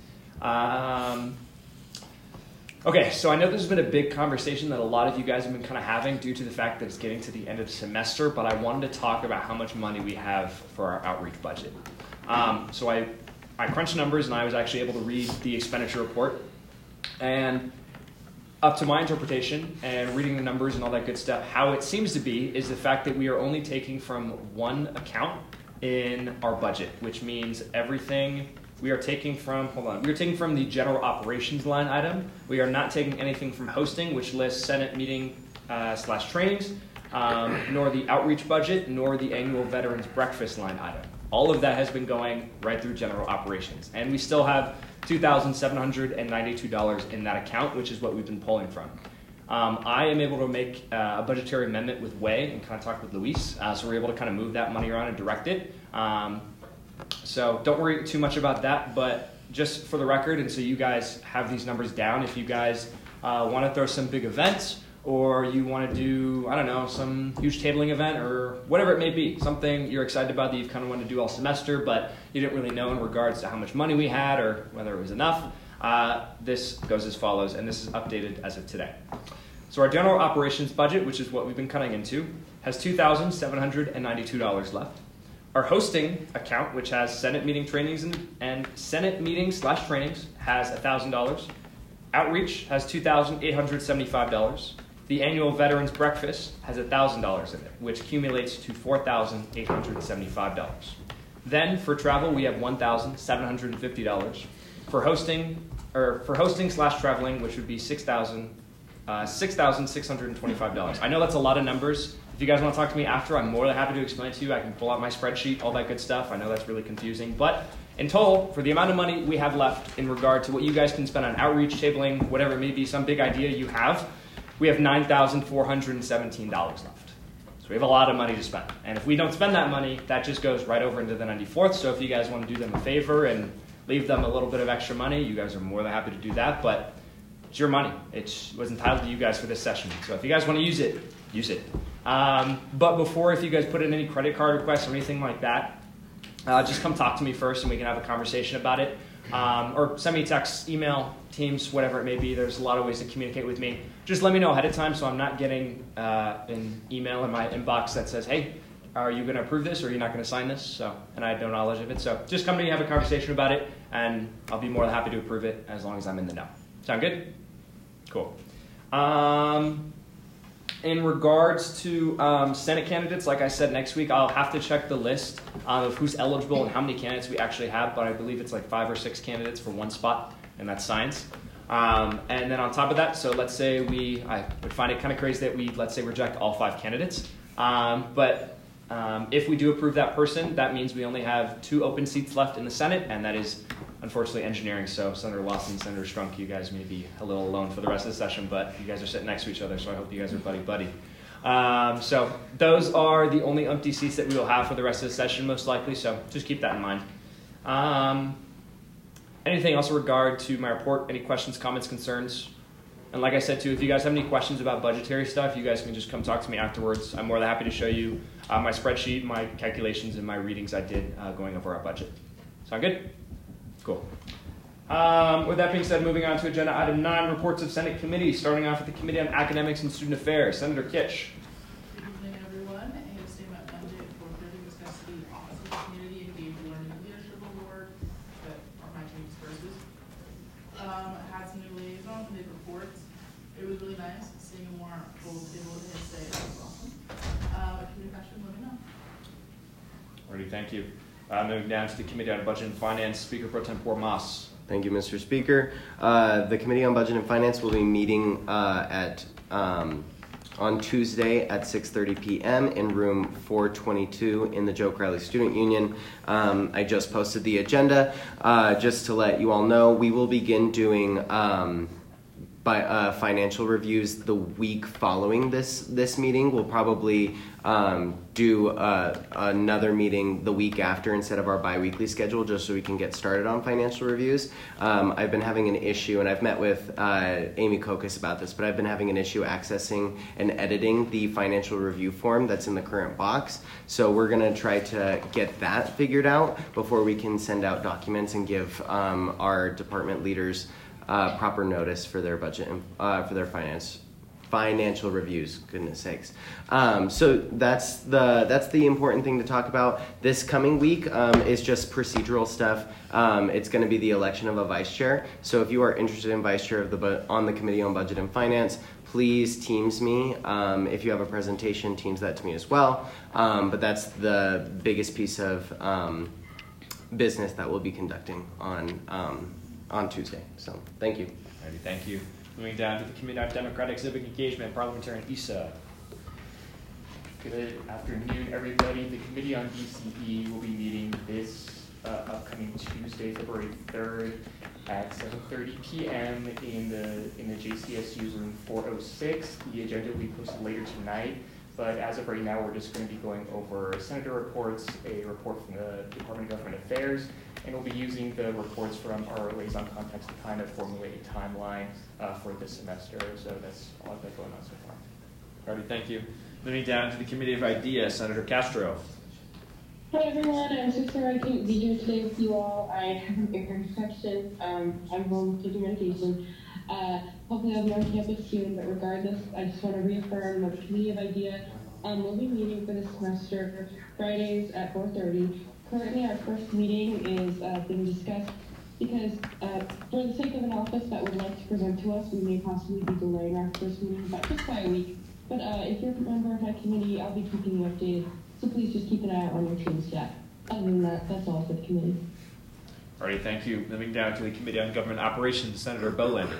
Um, okay, so I know this has been a big conversation that a lot of you guys have been kind of having due to the fact that it's getting to the end of the semester, but I wanted to talk about how much money we have for our outreach budget. Um, so I, I crunched numbers, and I was actually able to read the expenditure report, and up to my interpretation and reading the numbers and all that good stuff, how it seems to be is the fact that we are only taking from one account in our budget, which means everything we are taking from, hold on, we are taking from the general operations line item. We are not taking anything from hosting, which lists Senate meeting uh, slash trainings, um, nor the outreach budget, nor the annual veterans breakfast line item. All of that has been going right through general operations. And we still have two thousand seven hundred ninety-two dollars in that account, which is what we've been pulling from. Um, I am able to make uh, a budgetary amendment with Way and kind of talk with Luis, uh, so we're able to kind of move that money around and direct it. Um, so don't worry too much about that, but just for the record, and so you guys have these numbers down, if you guys uh, want to throw some big events, or you want to do, I don't know, some huge tabling event, or whatever it may be, something you're excited about that you've kind of wanted to do all semester, but you didn't really know in regards to how much money we had or whether it was enough, uh, this goes as follows, and this is updated as of today. So our general operations budget, which is what we've been cutting into, has two thousand seven hundred ninety-two dollars left. Our hosting account, which has Senate meeting trainings and, and Senate meetings slash trainings, has one thousand dollars. Outreach has two thousand eight hundred seventy-five dollars. The annual Veterans Breakfast has one thousand dollars in it, which accumulates to four thousand eight hundred seventy-five dollars. Then for travel, we have one thousand seven hundred fifty dollars. For hosting, or for hosting slash traveling, which would be six thousand uh, six thousand six hundred twenty-five dollars. I know that's a lot of numbers. If you guys want to talk to me after, I'm more than happy to explain it to you. I can pull out my spreadsheet, all that good stuff. I know that's really confusing. But in total, for the amount of money we have left in regard to what you guys can spend on outreach, tabling, whatever it may be, some big idea you have, we have nine thousand four hundred seventeen dollars left. So we have a lot of money to spend. And if we don't spend that money, that just goes right over into the ninety-fourth. So if you guys want to do them a favor and leave them a little bit of extra money, you guys are more than happy to do that. But it's your money. It was entitled to you guys for this session. So if you guys want to use it, use it. Um, but before, if you guys put in any credit card requests or anything like that, uh, just come talk to me first and we can have a conversation about it. Um, or send me a text, email, Teams, whatever it may be. There's a lot of ways to communicate with me. Just let me know ahead of time so I'm not getting uh, an email in my inbox that says, hey, are you going to approve this or are you not going to sign this? So, and I have no knowledge of it. So just come to me, have a conversation about it, and I'll be more than happy to approve it as long as I'm in the know. Sound good? Cool. Um, in regards to um, Senate candidates, like I said, next week I'll have to check the list um, of who's eligible and how many candidates we actually have, but I believe it's like five or six candidates for one spot, and that's science. Um, and then on top of that, so let's say we, I would find it kind of crazy that we, let's say, reject all five candidates. Um, but um, if we do approve that person, that means we only have two open seats left in the Senate, and that is unfortunately engineering. So Senator Lawson, Senator Strunk, you guys may be a little alone for the rest of the session, but you guys are sitting next to each other, so I hope you guys are buddy-buddy. Um, so those are the only empty seats that we will have for the rest of the session, most likely, so just keep that in mind. Um, anything else in regard to my report? Any questions, comments, concerns? And like I said, too, if you guys have any questions about budgetary stuff, you guys can just come talk to me afterwards. I'm more than happy to show you uh, my spreadsheet, my calculations, and my readings I did uh, going over our budget. Sound good? Cool. Um, with that being said, moving on to agenda item nine, reports of Senate committees, starting off with the Committee on Academics and Student Affairs. Senator Kitch. Good evening, everyone. A statement Monday at four thirty discussed the Office of the Community Engaged Learning Leadership Award that my team disperses. Um, had some new liaisons and did reports. It was really nice seeing a more full table of his say. That was awesome. Uh, if you have any questions, let me know. Alrighty, thank you. Uh, moving down to the Committee on Budget and Finance, Speaker Pro Tempore Moss. Thank you, Mister Speaker. Uh, the Committee on Budget and Finance will be meeting uh, at um, on Tuesday at six thirty p m in room four twenty-two in the Joe Crowley Student Union. Um, I just posted the agenda. Uh, just to let you all know, we will begin doing um, by, uh, financial reviews the week following this, this meeting. We'll probably um, do uh, another meeting the week after instead of our bi-weekly schedule, just so we can get started on financial reviews. Um, I've been having an issue, and I've met with uh, Amy Kokas about this, but I've been having an issue accessing and editing the financial review form that's in the current box. So we're gonna try to get that figured out before we can send out documents and give um, our department leaders uh, proper notice for their budget and uh, for their finance financial reviews, goodness sakes. Um, so that's the that's the important thing to talk about. This coming week um, is just procedural stuff. Um, it's going to be the election of a vice chair. So if you are interested in vice chair of the bu- on the Committee on Budget and Finance, please Teams me. Um, if you have a presentation, Teams that to me as well. Um, but that's the biggest piece of um, business that we'll be conducting on um, on Tuesday. So thank you. Alrighty, thank you. Moving down to the Committee on Democratic Civic Engagement, Parliamentarian Issa. Good afternoon, everybody. The Committee on D C E will be meeting this uh, upcoming Tuesday, February third at seven thirty p m in the in the J C S U room four oh six. The agenda will be posted later tonight, but as of right now, we're just going to be going over senator reports, a report from the Department of Government Affairs, and we'll be using the reports from our liaison contacts to kind of formulate a timeline uh, for this semester. So that's all I've got going on so far. Alrighty, thank you. Moving down to the Committee of Ideas, Senator Castro. Hi everyone, I'm so sorry I couldn't be here today with you all. I have an ear infection. Um, I'm home taking medication. Uh, hopefully I'll be on campus soon, but regardless, I just want to reaffirm that the Committee of Idea um, will be meeting for this semester Fridays at four thirty. Currently, our first meeting is uh, being discussed because uh, for the sake of an office that would like to present to us, we may possibly be delaying our first meeting by just by a week. But uh, if you're a member of my committee, I'll be keeping you updated. So please just keep an eye out on your team's chat. Other than that, that's all for the committee. Alrighty, thank you. Moving down to the Committee on Government Operations, Senator Bolander.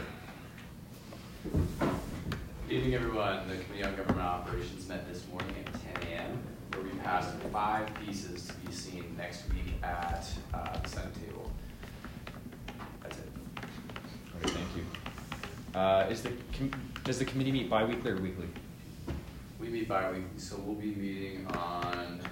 Good evening, everyone. The Committee on Government Operations met this morning at ten a m where we passed five pieces to be seen next week at uh, the Senate table. That's it. All right, thank you. Uh, is the com- does the committee meet bi-weekly or weekly? We meet bi-weekly, so we'll be meeting on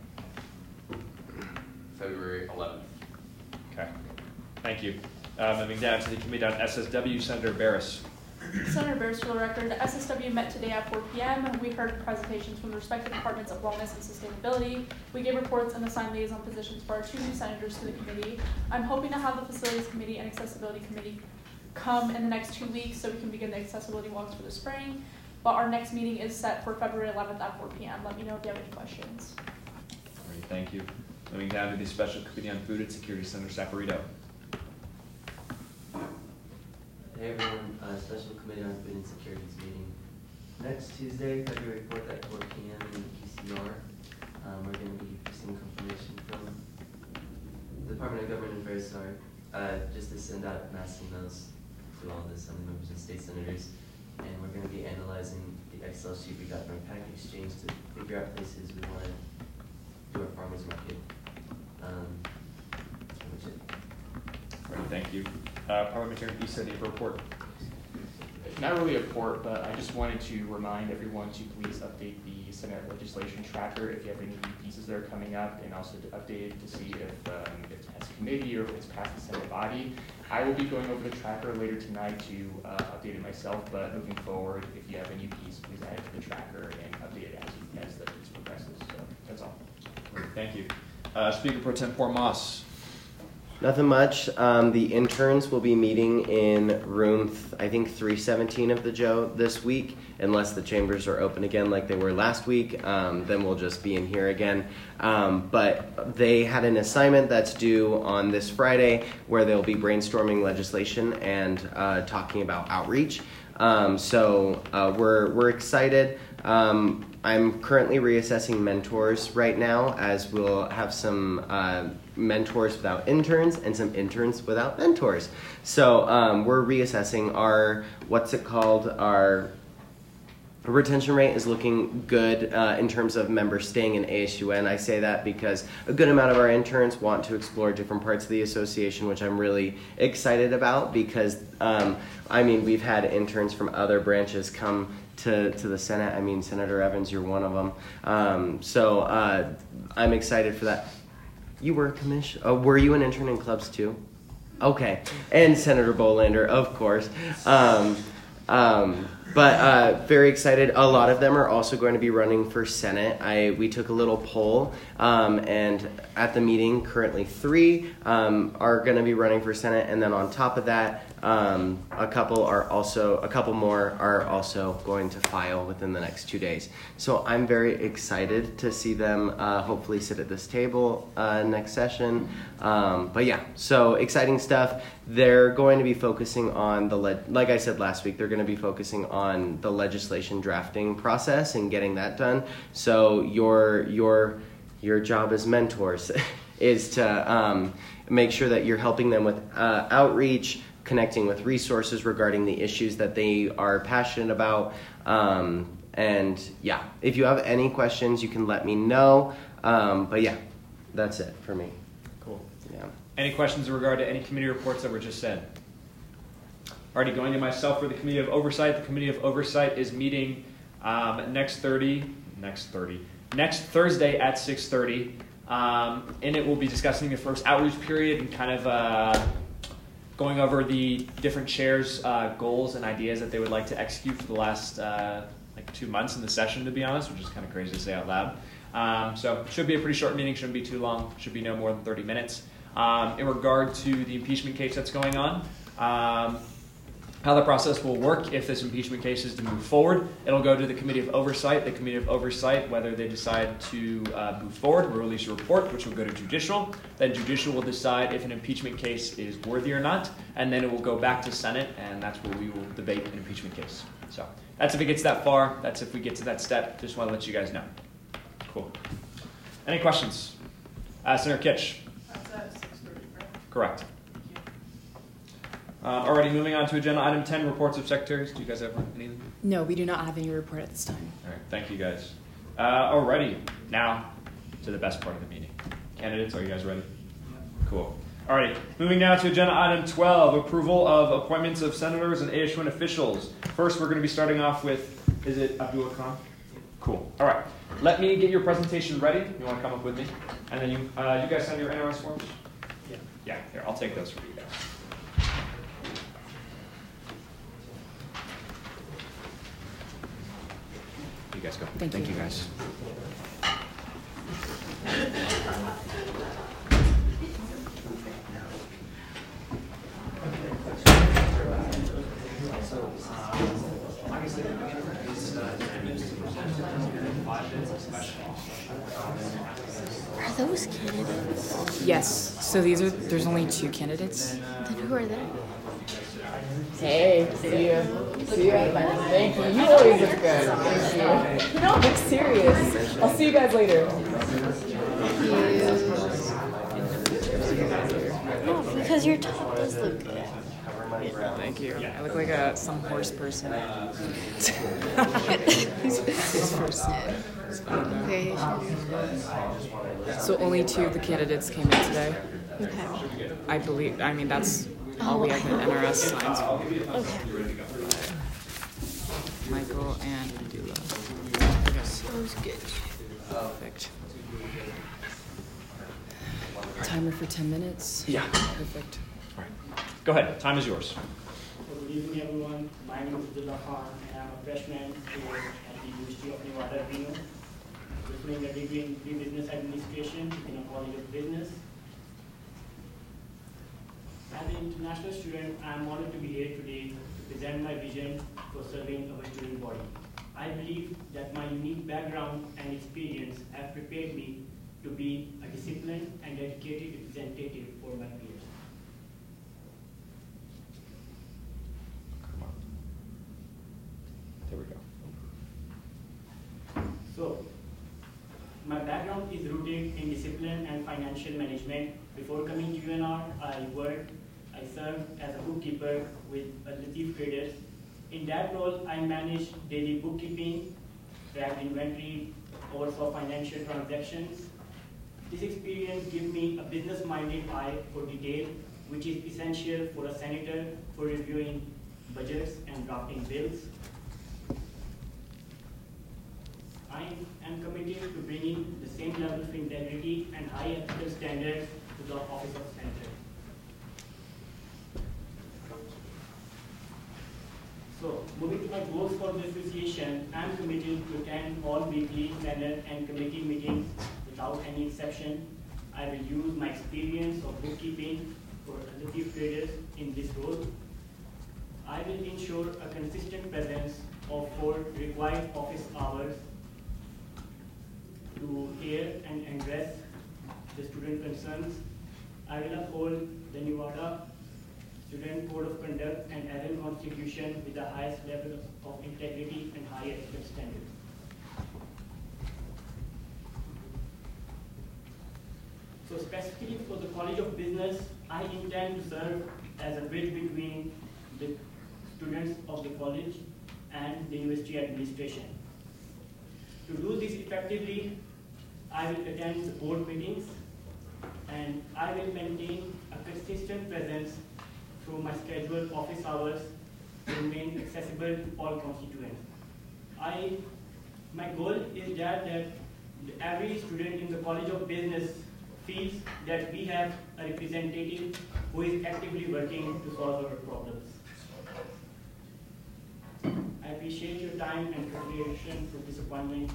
February eleventh. Okay, thank you. Uh, moving down to the Committee on S S W, Senator Barras. Senator Barras, for the record, S S W met today at four p m We heard presentations from the respective departments of wellness and sustainability. We gave reports and assigned liaison positions for our two new senators to the committee. I'm hoping to have the Facilities Committee and Accessibility Committee come in the next two weeks so we can begin the accessibility walks for the spring. But our next meeting is set for February eleventh at four p m Let me know if you have any questions. All right, thank you. Moving down to the Special Committee on Food and Security, Senator Saporito. Hey everyone, uh, Special Committee on Food and Security's meeting next Tuesday, February fourth at four p m in Q C R. Um, we're going to be receiving confirmation from the Department of Government Affairs, sorry, uh, just to send out mass emails to all the Assembly members and state senators. And we're going to be analyzing the Excel sheet we got from Pack Exchange to figure out places we want to do our farmers market. Um, that's pretty much it. All right, thank you. Uh, Parliamentarian Issa, do you have a report? Not really a report, but I just wanted to remind everyone to please update the Senate legislation tracker if you have any new pieces that are coming up, and also to update it to see if, um, if it's passed committee or if it's passed the Senate body. I will be going over the tracker later tonight to uh, update it myself, but moving forward, if you have a new piece, please add it to the tracker and update it as, as the piece progresses. So that's all. All right, thank you. Uh, Speaker Pro Tempore Moss. Nothing much. Um, the interns will be meeting in room, th- I think, three seventeen of the Joe this week, unless the chambers are open again like they were last week. Um, then we'll just be in here again. Um, but they had an assignment that's due on this Friday where they'll be brainstorming legislation and uh, talking about outreach. Um, so uh, we're we're excited. Um, I'm currently reassessing mentors right now, as we'll have some uh, mentors without interns and some interns without mentors. So um, we're reassessing our, what's it called, our retention rate is looking good uh, in terms of members staying in A S U N. I say that because a good amount of our interns want to explore different parts of the association, which I'm really excited about because, um, I mean, we've had interns from other branches come to, to the Senate. I mean, Senator Evans, you're one of them. Um, so uh, I'm excited for that. You were a commission. Oh, were you an intern in clubs too? Okay. And Senator Bolander, of course. Um, um, But uh, very excited. A lot of them are also going to be running for Senate. I we took a little poll, um, and at the meeting, currently three um, are going to be running for Senate, and then on top of that, um, a couple are also a couple more are also going to file within the next two days. So I'm very excited to see them uh, hopefully sit at this table uh, next session. Um, but yeah, so exciting stuff. They're going to be focusing on the le- like I said last week. They're going to be focusing on the legislation drafting process and getting that done. So your your your job as mentors is to um, make sure that you're helping them with uh, outreach, connecting with resources regarding the issues that they are passionate about. Um, and yeah, if you have any questions, you can let me know. Um, but yeah, that's it for me. Cool. Yeah. Any questions in regard to any committee reports that were just said? Already going to myself for the Committee of Oversight. The Committee of Oversight is meeting um, next thirty, next thirty, next Thursday at six thirty. Um, and it will be discussing the first outreach period and kind of uh, going over the different chairs' uh, goals and ideas that they would like to execute for the last uh, like two months in the session, to be honest, which is kind of crazy to say out loud. Um, so it should be a pretty short meeting, shouldn't be too long, should be no more than thirty minutes. Um, in regard to the impeachment case that's going on, um, how the process will work if this impeachment case is to move forward, it'll go to the Committee of Oversight. The Committee of Oversight, whether they decide to uh, move forward, will release a report, which will go to Judicial. Then Judicial will decide if an impeachment case is worthy or not, and then it will go back to Senate, and that's where we will debate an impeachment case. So that's if it gets that far. That's if we get to that step. Just want to let you guys know. Cool. Any questions? Uh, Senator Kitch. That's at six thirty, right? Correct. Uh, already moving on to agenda item ten, reports of secretaries. Do you guys have anything? No, we do not have any report at this time. All right, thank you guys. Uh, alrighty, now to the best part of the meeting. Candidates, are you guys ready? Cool. Alrighty, moving now to agenda item twelve, approval of appointments of senators and A S U N officials. First, we're going to be starting off with, is it Abdullah Khan? Cool. All right, let me get your presentation ready. You want to come up with me? And then you, uh, you guys have your N R S forms? Yeah. Yeah, here, I'll take those for you guys. You guys go. Thank, Thank you. you guys. Are those candidates? Yes. So these are. There's only two candidates. Then who are they? Hey, see you. See you. Thank you. You always look good. Thank you. You don't look serious. I'll see you guys later. No, because your top does look good. Thank you. I look like a some horse person. Okay. So only two of the candidates came in today. Okay. I believe. I mean, that's all we have in N R S signs for. Okay. Michael and Abdullah. Sounds good. Perfect. Timer for ten minutes. Yeah. Perfect. All right. Go ahead. Time is yours. Good evening, everyone. My name is Abdullah Khan, and I'm a freshman here at the University of Nevada, Reno. Pursuing a degree in business administration in a college of business. As an international student, I am honored to be here today to present my vision for serving our student body. I believe that my unique background and experience have prepared me to be a disciplined and dedicated representative for my peers. There we go. So, my background is rooted in discipline and financial management. Before coming to U N R, I worked, I served as a bookkeeper with Latif Traders In that role, I manage daily bookkeeping, track inventory, oversaw financial transactions. This experience gives me a business-minded eye for detail, which is essential for a senator for reviewing budgets and drafting bills. I am committed to bringing the same level of integrity and high ethical standards to the office of senator. So, moving to my goals for the association, I am committed to attend all weekly, Senate, and committee meetings without any exception. I will use my experience of bookkeeping for other chief traders in this role. I will ensure a consistent presence of four required office hours to hear and address the student concerns. I will uphold the Nevada Student Code of Conduct and Allen Constitution with the highest level of integrity and high ethical standards. So specifically for the College of Business, I intend to serve as a bridge between the students of the college and the university administration. To do this effectively, I will attend the board meetings and I will maintain a consistent presence through my scheduled office hours to remain accessible to all constituents. I, my goal is that, that every student in the College of Business feels that we have a representative who is actively working to solve our problems. I appreciate your time and consideration for this appointment.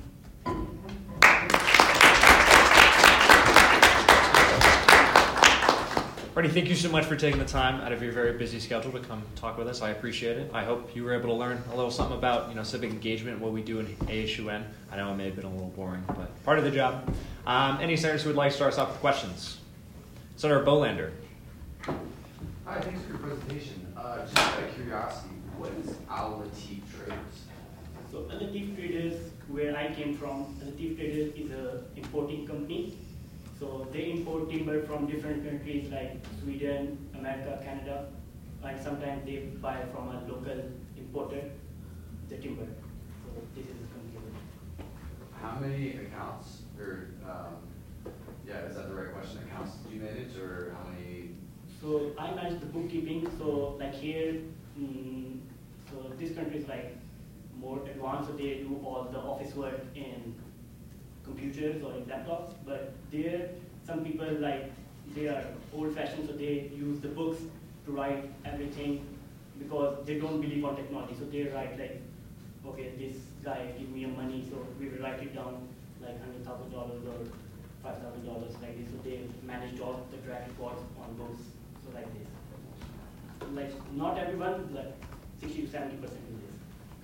Freddie, thank you so much for taking the time out of your very busy schedule to come talk with us. I appreciate it. I hope you were able to learn a little something about, you know, civic engagement, what we do in A S U N. I know it may have been a little boring, but part of the job. Um, any senators who would like to start us off with questions? Senator Bolander. Hi, thanks for your presentation. Uh, just out of curiosity, what is Al-Latif Traders? So Al-Latif Traders, where I came from, Al-Latif Traders is an importing company. So they import timber from different countries like Sweden, America, Canada, and sometimes they buy from a local importer the timber. So this is the company. How many accounts, or um, yeah, is that the right question? Accounts do you manage, or how many? So I manage the bookkeeping. So like here, mm, so this country is like more advanced, so they do all the office work in computers or in laptops, but there some people like they are old-fashioned, so they use the books to write everything because they don't believe on technology. So they write like, okay, this guy give me a money, so we will write it down like hundred thousand dollars or five thousand dollars like this. So they managed all the track records on books, so like this. Like not everyone, like sixty to seventy percent is this.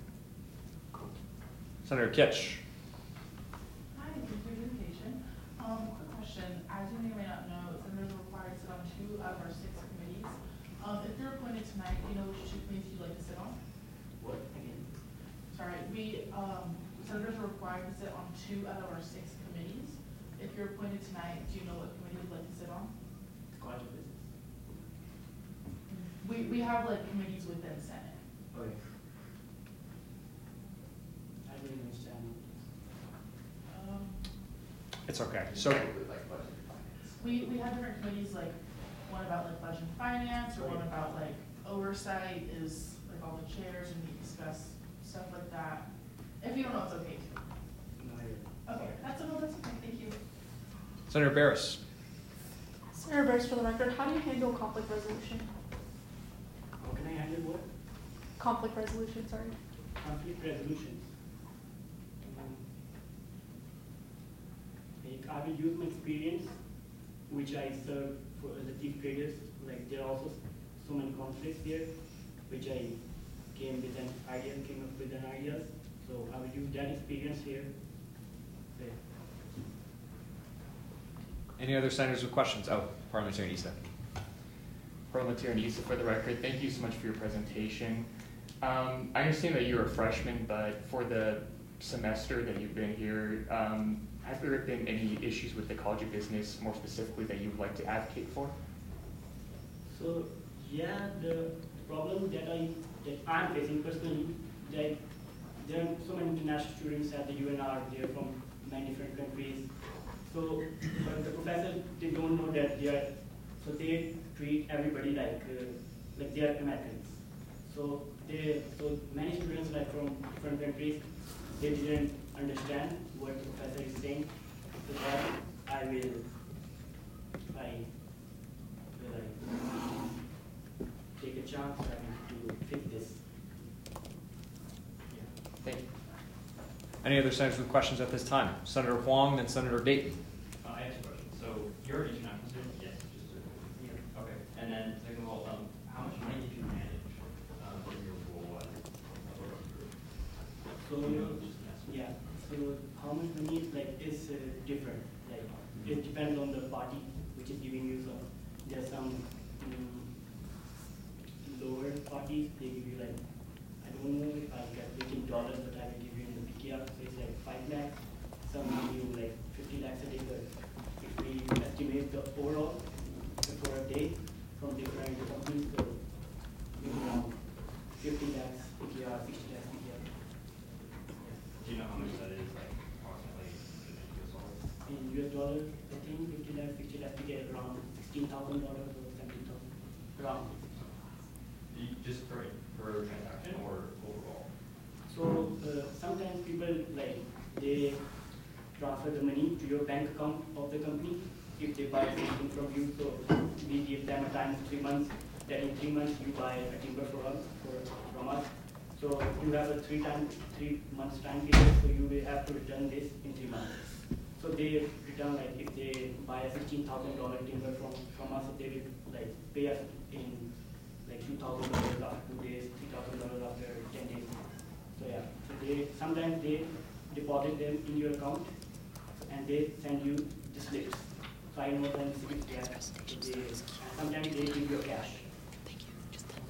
Senator Kitch. Um, quick question. As you may or may not know, senators are required to sit on two out of our six committees. Um, if you're appointed tonight, do you know which two committees you'd like to sit on? What again? Sorry, we um, senators are required to sit on two out of our six committees. If you're appointed tonight, do you know what committee you'd like to sit on? College of Business. We we have like committees within Senate. Okay. I didn't understand. Um, It's okay. So We, we have different committees, like one about like budget and finance, or one about like oversight is like all the chairs and we discuss stuff like that. If you don't know, it's okay too. Okay, that's, oh, that's okay, thank you. Senator Barris. Senator Barris, for the record, how do you handle conflict resolution? How can I handle what? Conflict resolution, sorry. Conflict resolutions. Um, like I will use my experience, which I serve for the chief traders. Like there are also so many conflicts there, which I came with an idea, came up with an idea. So I will use that experience here. There. Any other senators with questions? Oh, Parliamentarian Issa. Parliamentarian Issa, for the record, thank you so much for your presentation. Um, I understand that you're a freshman, but for the semester that you've been here, um, have there been any issues with the College of Business, more specifically, that you would like to advocate for? So yeah, the problem that I that I'm facing personally. Like, there are so many international students at the U N R, they're from many different countries. So, but the professors, they don't know that they are, so they treat everybody like, uh, like they are Americans. So, they, so many students like from different countries, they didn't understand what the professor is saying. So that I will try to like, take a chance to fix this. Thank you. Any other senators with questions at this time? Senator Huang, then Senator Dayton. Uh, I have two questions. So you're an international student? Yes. Just to, yeah. Okay. And then second of all, um, how much money did you manage um, in your role as a group? So yeah. So how much money like is uh, different. Like mm-hmm. It depends on the party which is giving you. So there's some um, lower parties, they give you like, I don't know if I get it in dollars, but I will give you in the P K R, so it's like five lakhs. Some give you like fifty lakhs a day, but if we estimate the overall for a day from different companies, so maybe around fifty lakhs P K R, sixty lakhs P K R. Do you know how much that is, like, approximately in U S dollars? In U S dollars, I think fifty lakhs, sixty lakhs, we get around sixteen thousand dollars or seventeen thousand, around. Just per, per transaction or overall? So uh, sometimes people like they transfer the money to your bank account of the company if they buy something from you. So we give them a time of three months. That in three months you buy a timber for us, for, from us. So you have a three time three months time period. So you will have to return this in three months. So they return like if they buy a sixteen thousand dollar timber from from us, they will like pay us in like two thousand dollars after two days, three thousand dollars after ten days. So yeah, so they sometimes they deposit them in your account and they send you the slips. So I know them slips there. So they, sometimes they give you cash. Thank you. Just so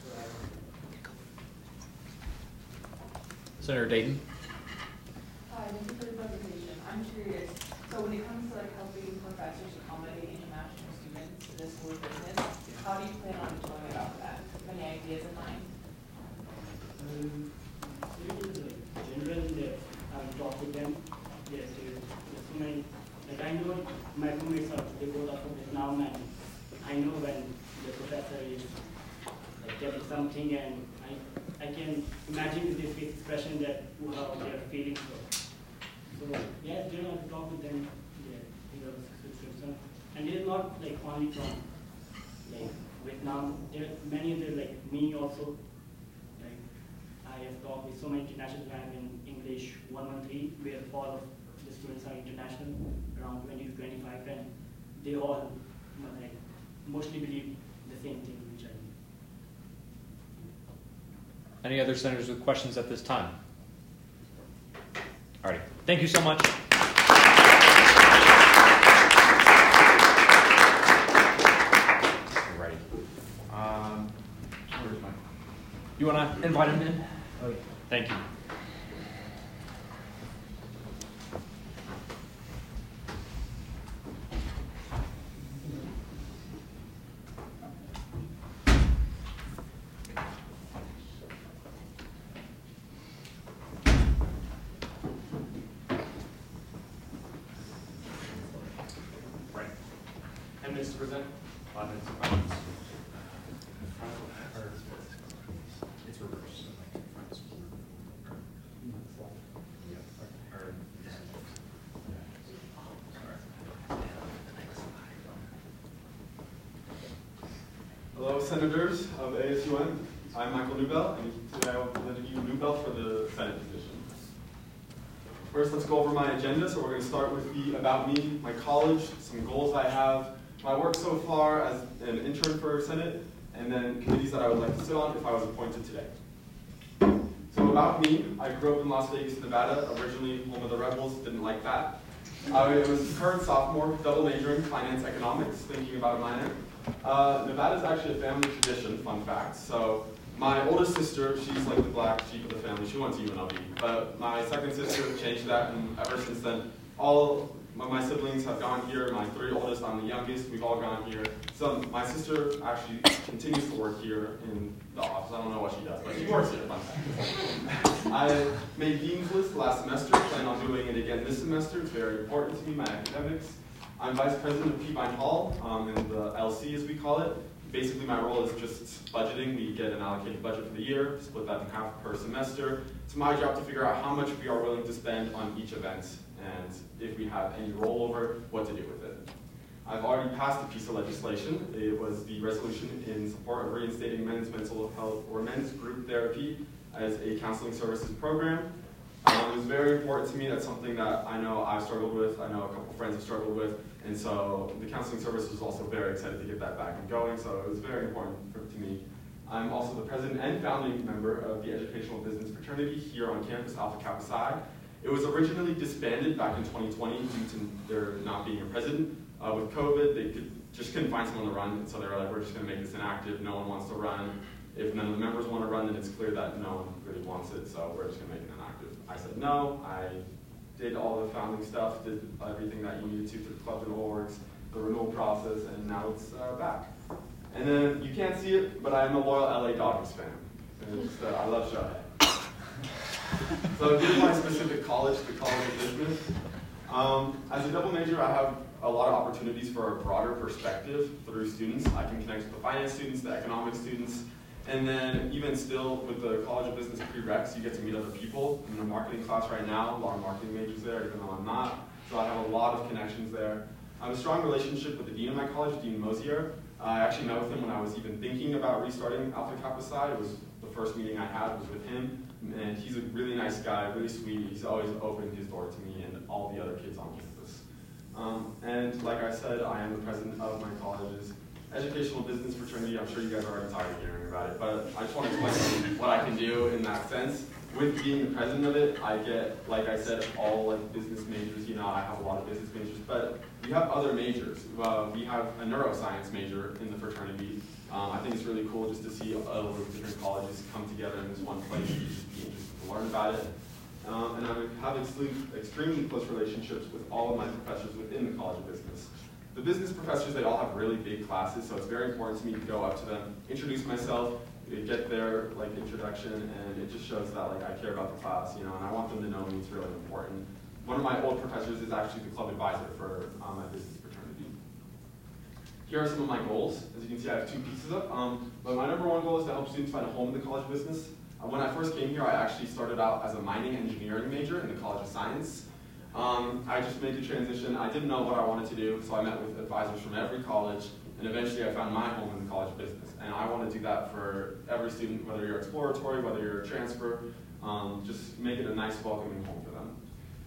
Senator Dayton. Hi, thank you for the presentation. I'm curious, so when it comes to like helping professors accommodate international students to the school business, how do you plan on going about that? Any ideas in mind? Um, generally, that I will talk with them. Yes, there's so many. Like I know my roommates are they both are from Vietnam, and I know when the professor is like telling something, and I I can imagine with their face expression that how they are feeling. So, so yes, you know, I have to talk with them. Yeah, you know, and it's not like only from like Vietnam. There are many other like me also. Like I have talked with so many international labs in English one one three, where all of the students are international, around twenty to twenty-five, and they all like mostly believe the same thing which I do. Any other senators with questions at this time? All right. Thank you so much. Ready. Um, where's my? You want to invite him in? Okay. Thank you. Ten minutes to present, five minutes to questions. It's reversed. Hello, Senators of A S U N. I'm Michael Newbell, and today I will present you Newbell for the Senate position. First, let's go over my agenda. So we're going to start with the about me, my college, some goals I have, my work so far as an intern for Senate, and then committees that I would like to sit on if I was appointed today. So about me, I grew up in Las Vegas, Nevada, originally home of the Rebels, didn't like that. I was a current sophomore, double majoring, finance economics, thinking about a minor. Uh, Nevada is actually a family tradition, fun fact. So my oldest sister, she's like the black sheep of the family. She went to U N L V. But my second sister changed that, and ever since then, all of my siblings have gone here. My three oldest, I'm the youngest, we've all gone here. So my sister actually continues to work here in the office. I don't know what she does, but she works here. Fun fact. I made Dean's List last semester, plan on doing it again this semester. It's very important to me, my academics. I'm vice president of Peabine Hall, um, in the L C as we call it. Basically my role is just budgeting. We get an allocated budget for the year, split that in half per semester. It's my job to figure out how much we are willing to spend on each event, and if we have any rollover, what to do with it. I've already passed a piece of legislation. It was the resolution in support of reinstating men's mental health or men's group therapy as a counseling services program. Um, it was very important to me. That's something that I know I've struggled with. I know a couple friends have struggled with. And so the counseling service was also very excited to get that back and going. So it was very important for, to me. I'm also the president and founding member of the Educational Business Fraternity here on campus, Alpha Kappa Psi. It was originally disbanded back in twenty twenty due to there not being a president. Uh, with COVID, they could, just couldn't find someone to run, and so they were like, we're just going to make this inactive. No one wants to run. If none of the members want to run, then it's clear that no one really wants it, so we're just going to make it inactive. I said no. I did all the founding stuff, did everything that you needed to through the clubs and orgs, the renewal process, and now it's uh, back. And then you can't see it, but I'm a loyal L A Dodgers fan. And it's, uh, I love Shohei. So given my specific college, the College of Business, um, as a double major, I have a lot of opportunities for a broader perspective through students. I can connect with the finance students, the economic students, and then even still with the College of Business prereqs, you get to meet other people. I'm in a marketing class right now, a lot of marketing majors there, even though I'm not. So I have a lot of connections there. I have a strong relationship with the dean of my college, Dean Mosier. Uh, I actually met with him when I was even thinking about restarting Alpha Kappa Psi. It was the first meeting I had was with him. And he's a really nice guy, really sweet. He's always opened his door to me and all the other kids on campus. Um, and like I said, I am the president of my college's Educational Business Fraternity. I'm sure you guys are already tired of hearing about it, but I just want to explain what I can do in that sense. With being the president of it, I get, like I said, all like business majors. You know, I have a lot of business majors, but we have other majors. Uh, we have a neuroscience major in the fraternity. Um, I think it's really cool just to see all of the different colleges come together in this one place and just be interested to learn about it. Um, and I have extremely close relationships with all of my professors within the College of Business. The business professors, they all have really big classes, so it's very important to me to go up to them, introduce myself, get their like introduction, and it just shows that like I care about the class, you know, and I want them to know me. It's really important. One of my old professors is actually the club advisor for um, my business fraternity. Here are some of my goals. As you can see, I have two pieces up. Um, but my number one goal is to help students find a home in the College of Business. Uh, when I first came here, I actually started out as a mining engineering major in the College of Science. Um, I just made the transition. I didn't know what I wanted to do, so I met with advisors from every college, and eventually I found my home in the College of Business. And I want to do that for every student, whether you're exploratory, whether you're a transfer, um, just make it a nice, welcoming home for them.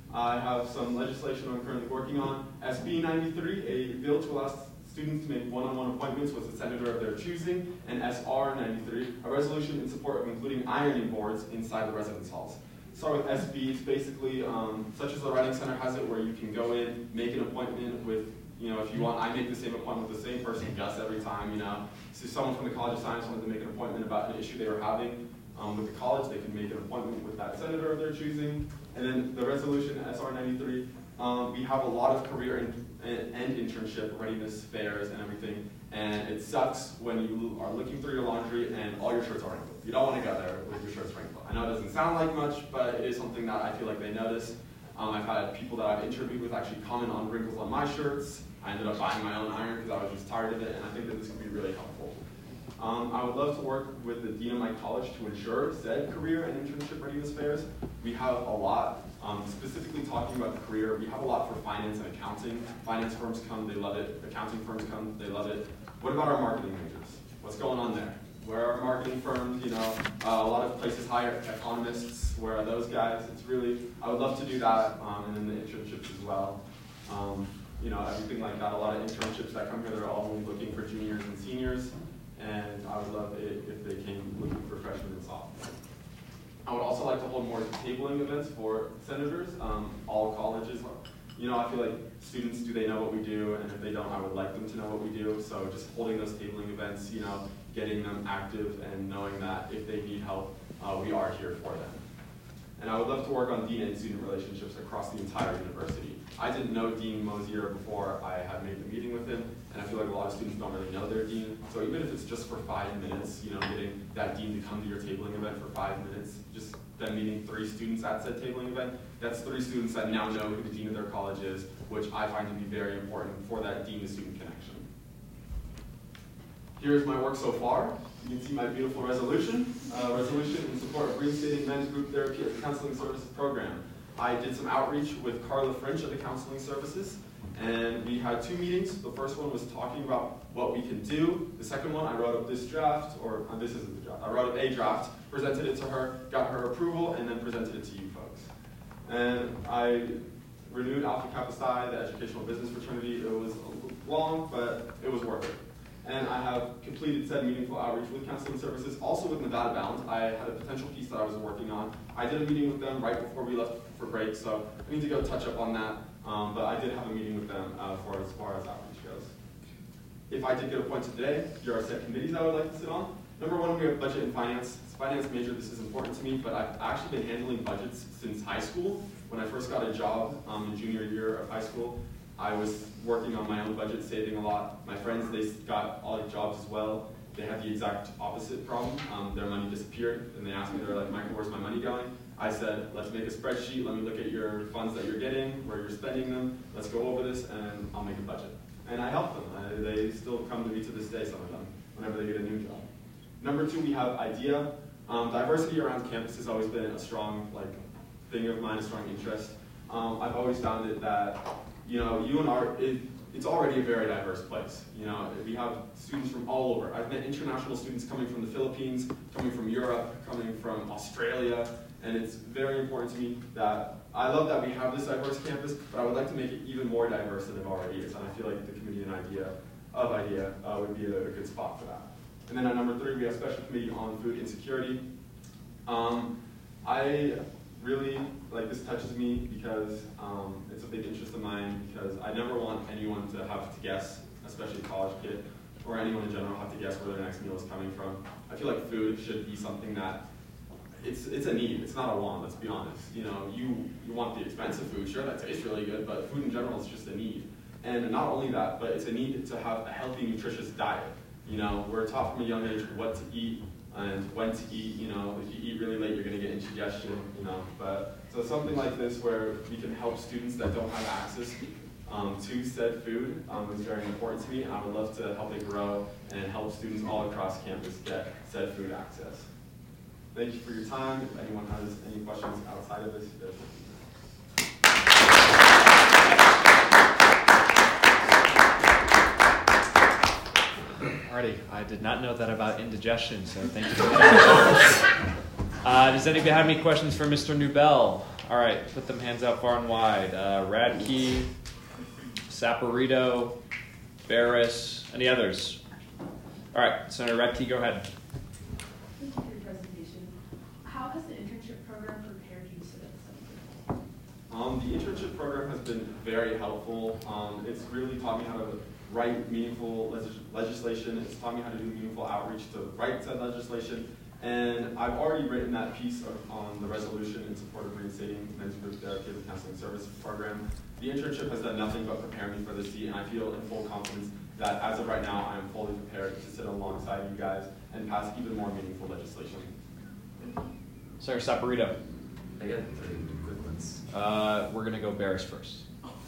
I have some legislation I'm currently working on. S B ninety-three, a bill to allow students to make one-on-one appointments with a senator of their choosing, and S R ninety-three, a resolution in support of including ironing boards inside the residence halls. Start with S B, it's basically, um, such as the Writing Center has it, where you can go in, make an appointment with, you know, if you want, I make the same appointment with the same person just every time, you know. So if someone from the College of Science wanted to make an appointment about an issue they were having um, with the college, they can make an appointment with that senator of their choosing. And then the resolution, S R ninety-three, um, we have a lot of career and, and internship readiness fairs and everything, and it sucks when you are looking through your laundry and all your shirts are wrinkled. You don't want to go there with your shirts wrinkled. I know it doesn't sound like much, but it is something that I feel like they notice. Um, I've had people that I've interviewed with actually comment on wrinkles on my shirts. I ended up buying my own iron because I was just tired of it, and I think that this could be really helpful. Um, I would love to work with the dean of my college to ensure said career and internship readiness fairs. We have a lot, um, specifically talking about the career, we have a lot for finance and accounting. Finance firms come, they love it. Accounting firms come, they love it. What about our marketing majors? What's going on there? Where are marketing firms? You know, uh, a lot of places hire economists. Where are those guys? It's really, I would love to do that, um, and then the internships as well. Um, you know, everything like that. A lot of internships that come here, they're all only looking for juniors and seniors, and I would love it if they came looking for freshmen and sophomores. I would also like to hold more tabling events for senators. Um, all colleges, you know, I feel like students, do they know what we do? And if they don't, I would like them to know what we do. So just holding those tabling events, you know, getting them active and knowing that if they need help, uh, we are here for them. And I would love to work on dean and student relationships across the entire university. I didn't know Dean Mosier before I had made the meeting with him, and I feel like a lot of students don't really know their dean. So even if it's just for five minutes, you know, getting that dean to come to your tabling event for five minutes, just then meeting three students at said tabling event, that's three students that now know who the dean of their college is, which I find to be very important for that dean-to-student connection. Here's my work so far. You can see my beautiful resolution. Uh, resolution in support of reinstating men's group therapy as a counseling services program. I did some outreach with Carla French of the counseling services, and we had two meetings. The first one was talking about what we can do. The second one, I wrote up this draft, or uh, this isn't the draft, I wrote up a draft, presented it to her, got her approval, and then presented it to you folks. And I renewed Alpha Kappa Psi, the educational business fraternity. It was long, but it was worth it. And I have completed said meaningful outreach with counseling services. Also with Nevada Bound, I had a potential piece that I was working on. I did a meeting with them right before we left for break, so I need to go touch up on that. Um, but I did have a meeting with them uh, for as far as outreach goes. If I did get appointed today, here are set committees I would like to sit on. Number one, we have budget and finance. As a finance major, this is important to me, but I've actually been handling budgets since high school. When I first got a job um, in junior year of high school, I was working on my own budget, saving a lot. My friends, they got all the jobs as well. They had the exact opposite problem. Um, their money disappeared, and they asked me, they were like, Michael, where's my money going? I said, let's make a spreadsheet, let me look at your funds that you're getting, where you're spending them, let's go over this, and I'll make a budget. And I help them. I, they still come to me to this day, some of them, whenever they get a new job. Number two, we have IDEA. Um, diversity around campus has always been a strong like thing of mine, a strong interest. Um, I've always found it that, you know, U N R, it, it's already a very diverse place. You know, we have students from all over. I've met international students coming from the Philippines, coming from Europe, coming from Australia, and it's very important to me that, I love that we have this diverse campus, but I would like to make it even more diverse than it already is, and I feel like the committee and idea of IDEA uh, would be a, a good spot for that. And then at number three, we have Special Committee on Food Insecurity. Um, I really, like this touches me because um, it's a big interest of mine, because I never want anyone to have to guess, especially a college kid, or anyone in general have to guess where their next meal is coming from. I feel like food should be something that, it's it's a need, it's not a want, let's be honest. You know, you, you want the expensive food, sure, that tastes really good, but food in general is just a need. And not only that, but it's a need to have a healthy, nutritious diet. You know, we're taught from a young age what to eat and when to eat. You know, if you eat really late, you're going to get indigestion, you know. But so something like this where we can help students that don't have access um, to said food um, is very important to me, and I would love to help it grow and help students all across campus get said food access. Thank you for your time. If anyone has any questions outside of this, there's Alrighty, I did not know that about indigestion, so thank you for that. uh, does anybody have any questions for Mister Newbell? All right, put them hands out far and wide. Uh, Radke, Saporito, Barris, any others? All right, Senator Radke, go ahead. Thank you for your presentation. How has the internship program prepared you so that some Um, the internship program has been very helpful. Um, it's really taught me how to write meaningful legis legislation. It's taught me how to do meaningful outreach to write said legislation. And I've already written that piece of, on the resolution in support of reinstating men's group therapy as a counseling service program. The internship has done nothing but prepare me for this seat, and I feel in full confidence that as of right now, I am fully prepared to sit alongside you guys and pass even more meaningful legislation. Senator Saporito. I got three quick ones. Uh, we're going to go Barris first.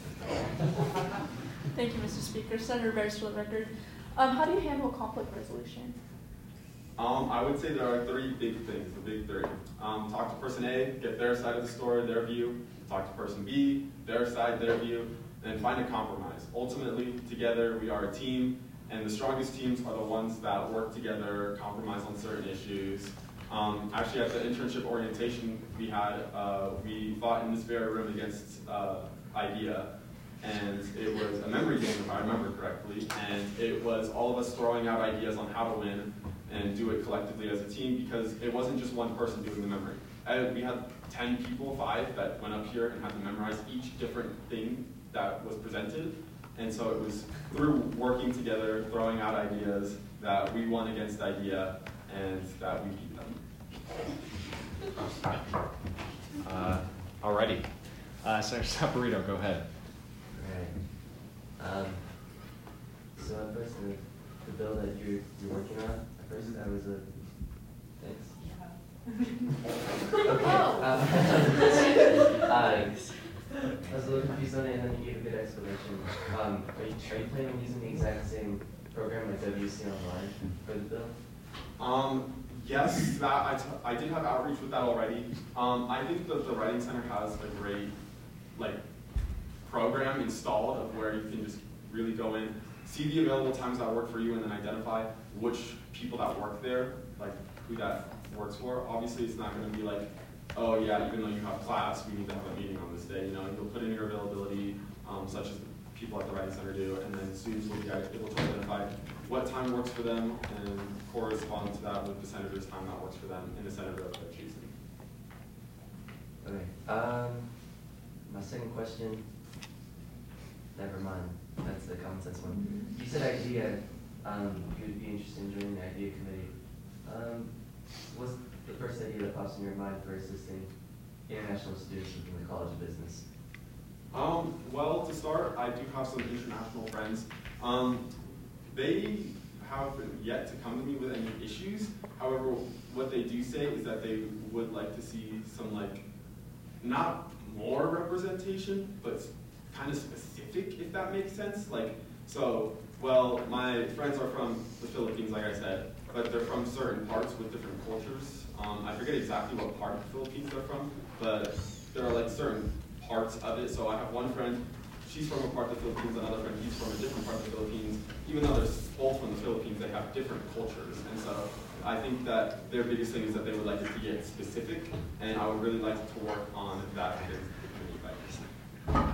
Thank you, Mister Speaker. Senator Barris for the record. Um, how do you handle conflict resolution? Um, I would say there are three big things, the big three. Um, talk to person A, get their side of the story, their view. Talk to person B, their side, their view, and find a compromise. Ultimately, together we are a team, and the strongest teams are the ones that work together, compromise on certain issues. Um, actually, at the internship orientation we had, uh, we fought in this very room against uh, IDEA. And it was a memory game, if I remember correctly, and it was all of us throwing out ideas on how to win and do it collectively as a team, because it wasn't just one person doing the memory. And we had ten people, five, that went up here and had to memorize each different thing that was presented. And so it was through working together, throwing out ideas, that we won against IDEA and that we beat them. Uh, alrighty. Uh, Senator Saporito, go ahead. Um, so at first, the, the bill that you're, you're working on, at first I was a, thanks. Okay. Um, uh, I was a little confused on it, and then you gave a good explanation. Um, are you, are you planning on using the exact same program like W C Online for the bill? Um, yes, that I, t I did have outreach with that already. Um, I think that the Writing Center has a great like program installed of where you can just really go in, see the available times that work for you, and then identify which people that work there, like who that works for. Obviously, it's not going to be like, oh yeah, even though you have class, we need to have a meeting on this day. You know, you'll put in your availability, um, such as people at the Writing Center do, and then students will be able to identify what time works for them and correspond to that with the senator's time that works for them and the senator of their choosing. Okay. Um, my second question, never mind. That's the common sense one. You said IDEA, um, you would be interested in joining the IDEA committee. Um, what's the first idea that pops in your mind for assisting international students within the College of Business? Um, well, to start, I do have some international friends. Um, they have yet to come to me with any issues. However, what they do say is that they would like to see some, like, not more representation, but kind of specific, if that makes sense. Like, so, well, my friends are from the Philippines, like I said, but they're from certain parts with different cultures. Um, I forget exactly what part of the Philippines they're from, but there are like certain parts of it. So I have one friend, she's from a part of the Philippines, another friend, he's from a different part of the Philippines. Even though they're both from the Philippines, they have different cultures. And so I think that their biggest thing is that they would like it to get specific, and I would really like to work on that within the community.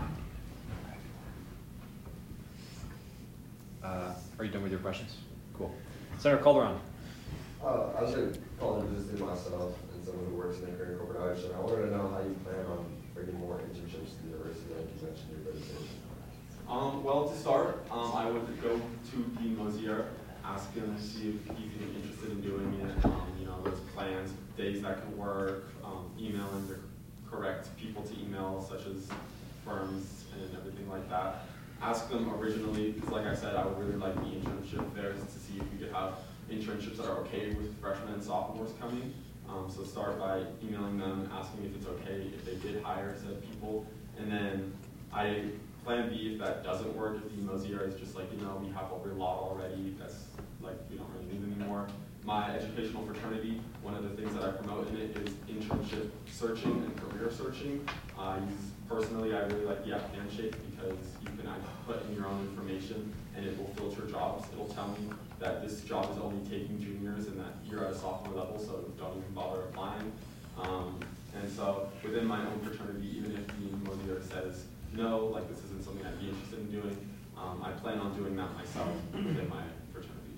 Uh, are you done with your questions? Cool. Senator Calderon. Uh, I was going to call and visit myself and someone who works in the career corporate outreach, and I wanted to know how you plan on bringing more internships to the university, like you mentioned in your presentation. Um, well, to start, um, I would go to Dean Mosier, ask him to see if he's even interested in doing it, um, you know, those plans, days that could work, um, emailing the correct people to email, such as firms and everything like that. Ask them originally, because like I said, I would really like the internship there to see if we could have internships that are okay with freshmen and sophomores coming. Um, so start by emailing them, asking if it's okay if they did hire said people. And then I plan B, if that doesn't work, if the Mosier is just like, you know, we have a lot already, that's like, we don't really need anymore. My educational fraternity, one of the things that I promote in it is internship searching and career searching. Uh, use, personally, I really like the app Handshake because you can put in your own information and it will filter jobs. It'll tell me that this job is only taking juniors and that you're at a sophomore level, so don't even bother applying. Um, and so within my own fraternity, even if the Mosier says, no, like this isn't something I'd be interested in doing, um, I plan on doing that myself within my fraternity.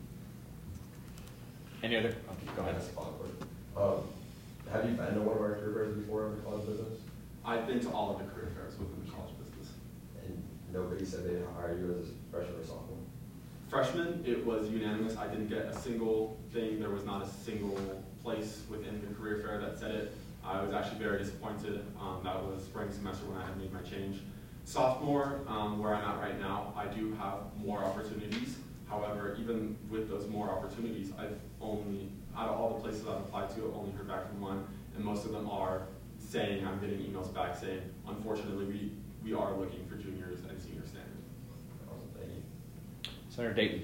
Any other? Oh, go ahead. Um, have you been to one of our career fairs before in the College of Business? I've been to all of the career fairs within the College of Business. And nobody said they hired you as a freshman or sophomore? Freshman, it was unanimous. I didn't get a single thing. There was not a single place within the career fair that said it. I was actually very disappointed. Um, that was spring semester when I had made my change. Sophomore, um, where I'm at right now, I do have more opportunities. However, even with those more opportunities, I've only, out of all the places I've applied to, I've only heard back from one, and most of them are saying, I'm getting emails back saying, unfortunately, we, we are looking for juniors and senior standard. Awesome, thank you. Senator Dayton.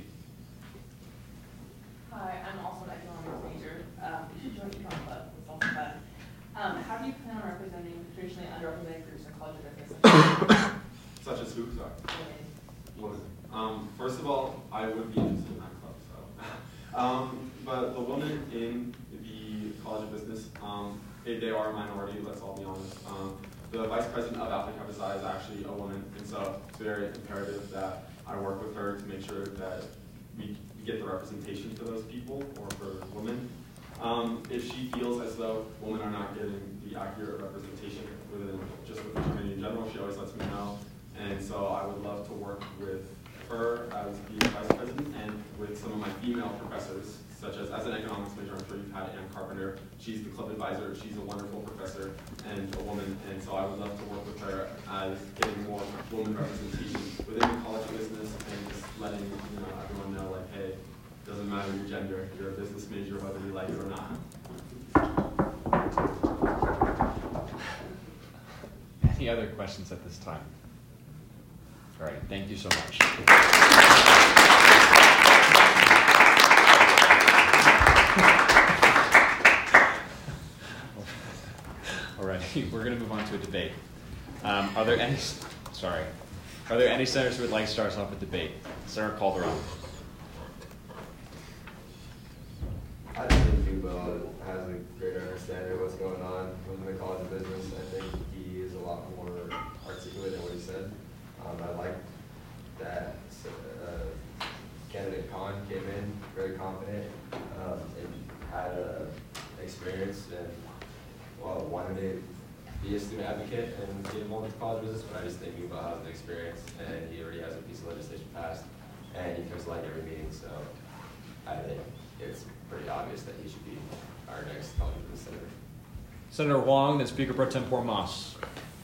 Hi, I'm also an economics major. Um, you should join the Econ Club, it's also fun. Um, how do you plan on representing traditionally underrepresented groups in College of Business? Such as who, sorry? Women. Um, first of all, I would be interested in that club, so. um, but the women in the College of Business, um, they, they are a minority, let's all be honest. Um, the vice president of Alpha Kappa Psi is actually a woman, and so it's very imperative that I work with her to make sure that we get the representation for those people, or for women. Um, if she feels as though women are not getting the accurate representation within just with the community in general, she always lets me know. And so I would love to work with her as the vice president and with some of my female professors, such as, as an economics major, I'm sure you've had Ann Carpenter. She's the club advisor. She's a wonderful professor and a woman, and so I would love to work with her as getting more woman representation within the College of Business and just letting you know everyone know, like, hey, it doesn't matter your gender, you're a business major whether you like it or not. Any other questions at this time? All right, thank you so much. All right, we're going to move on to a debate. Um, are there any, sorry, are there any senators who would like to start us off with debate? Senator Calderon. I think Newbell has a greater understanding of what's going on within the College of Business. I think he is a lot more articulate in what he said. Um, I like that uh, candidate Khan came in very confident um, and had uh, experience and well, wanted to be a student advocate and get involved with college business, but I just think Newbell has an experience and he already has a piece of legislation passed and he comes to like every meeting, so I think it's pretty obvious that he should be our next college business senator. Senator Huang, then Speaker Pro Tempore Moss.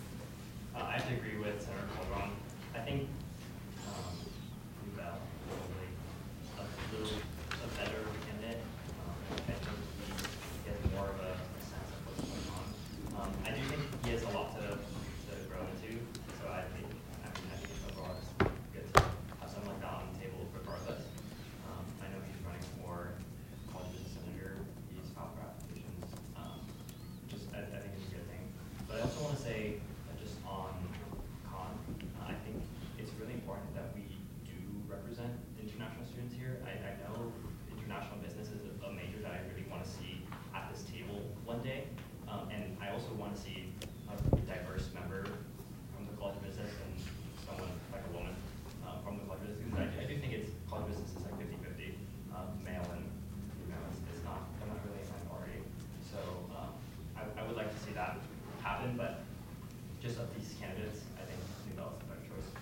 Uh, I have to agree with Senator Calderon. I think um, Newbell is probably a little a better candidate. Um, I think he gets more of a, a sense of what's going on. Um, I do think he has a lot to, to grow into, so I think I mean I think overall it's good to have someone like that on the table regardless. Um, I know he's running for college business senator. He's filed for applications. Um, just I, I think it's a good thing. But I also want to say that just on Khan, uh, I think it's really important that we do represent international students here. I, I know international business is a major that I really want to see at this table one day. Um, and I also want to see a diverse member from the College of Business and someone like a woman uh, from the College of Business. Because I, I do think it's College of Business is like fifty fifty, um, male and female. It's, it's not, they're not really a minority. So um, I, I would like to see that happen, but just of these candidates, I think Newbell is the better choice.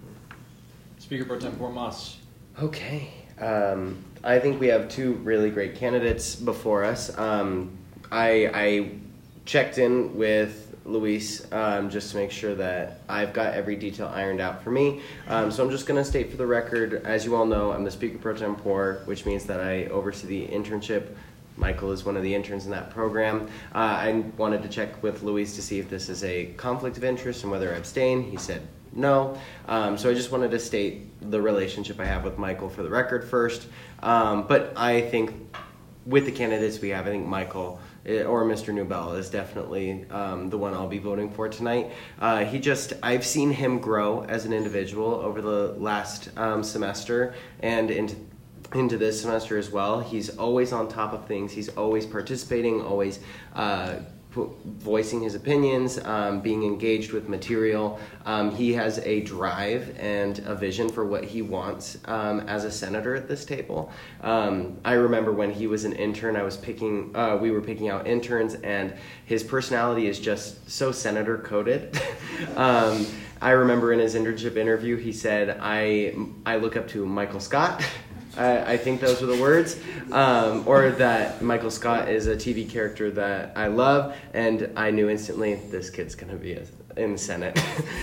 Speaker Pro Tempore Moss. Okay. Um, I think we have two really great candidates before us. Um, I, I checked in with Luis um, just to make sure that I've got every detail ironed out for me. Um, so I'm just going to state for the record, as you all know, I'm the Speaker Pro Tempore, which means that I oversee the internship. Michael is one of the interns in that program. Uh, I wanted to check with Luis to see if this is a conflict of interest and whether I abstain. He said no. Um, so I just wanted to state the relationship I have with Michael for the record first. Um, but I think with the candidates we have, I think Michael or Mister Newbell is definitely um, the one I'll be voting for tonight. Uh, he just, I've seen him grow as an individual over the last um, semester and into into this semester as well. He's always on top of things. He's always participating, always uh, voicing his opinions, um, being engaged with material. Um, he has a drive and a vision for what he wants um, as a senator at this table. Um, I remember when he was an intern, I was picking, uh, we were picking out interns, and his personality is just so senator coded. um, I remember in his internship interview, he said, I, I look up to Michael Scott. I, I think those were the words, um, or that Michael Scott is a T V character that I love, and I knew instantly this kid's going to be a, in the Senate,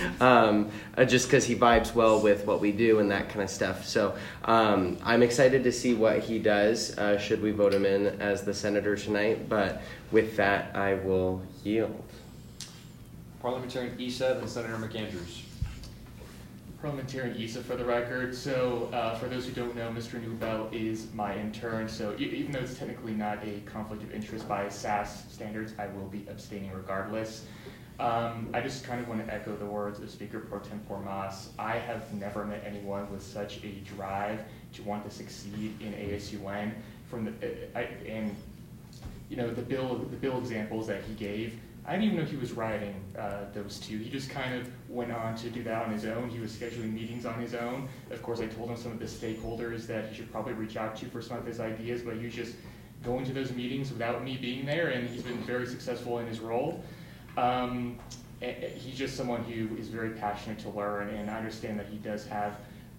um, uh, just because he vibes well with what we do and that kind of stuff. So um, I'm excited to see what he does, uh, should we vote him in as the senator tonight, but with that, I will yield. Parliamentarian Issa, then Senator McAndrews. Parliamentarian Issa for the record. So uh, for those who don't know, Mister Newbell is my intern, so e even though it's technically not a conflict of interest by S A S standards, I will be abstaining regardless. Um, I just kind of want to echo the words of Speaker Pro Tempore Moss. I have never met anyone with such a drive to want to succeed in A S U N. From the, uh, I, and you know, the bill, the bill examples that he gave, I didn't even know he was writing uh, those two. He just kind of went on to do that on his own. He was scheduling meetings on his own. Of course, I told him some of the stakeholders that he should probably reach out to for some of his ideas, but he was just going to those meetings without me being there, and he's been very successful in his role. Um, he's just someone who is very passionate to learn, and I understand that he does have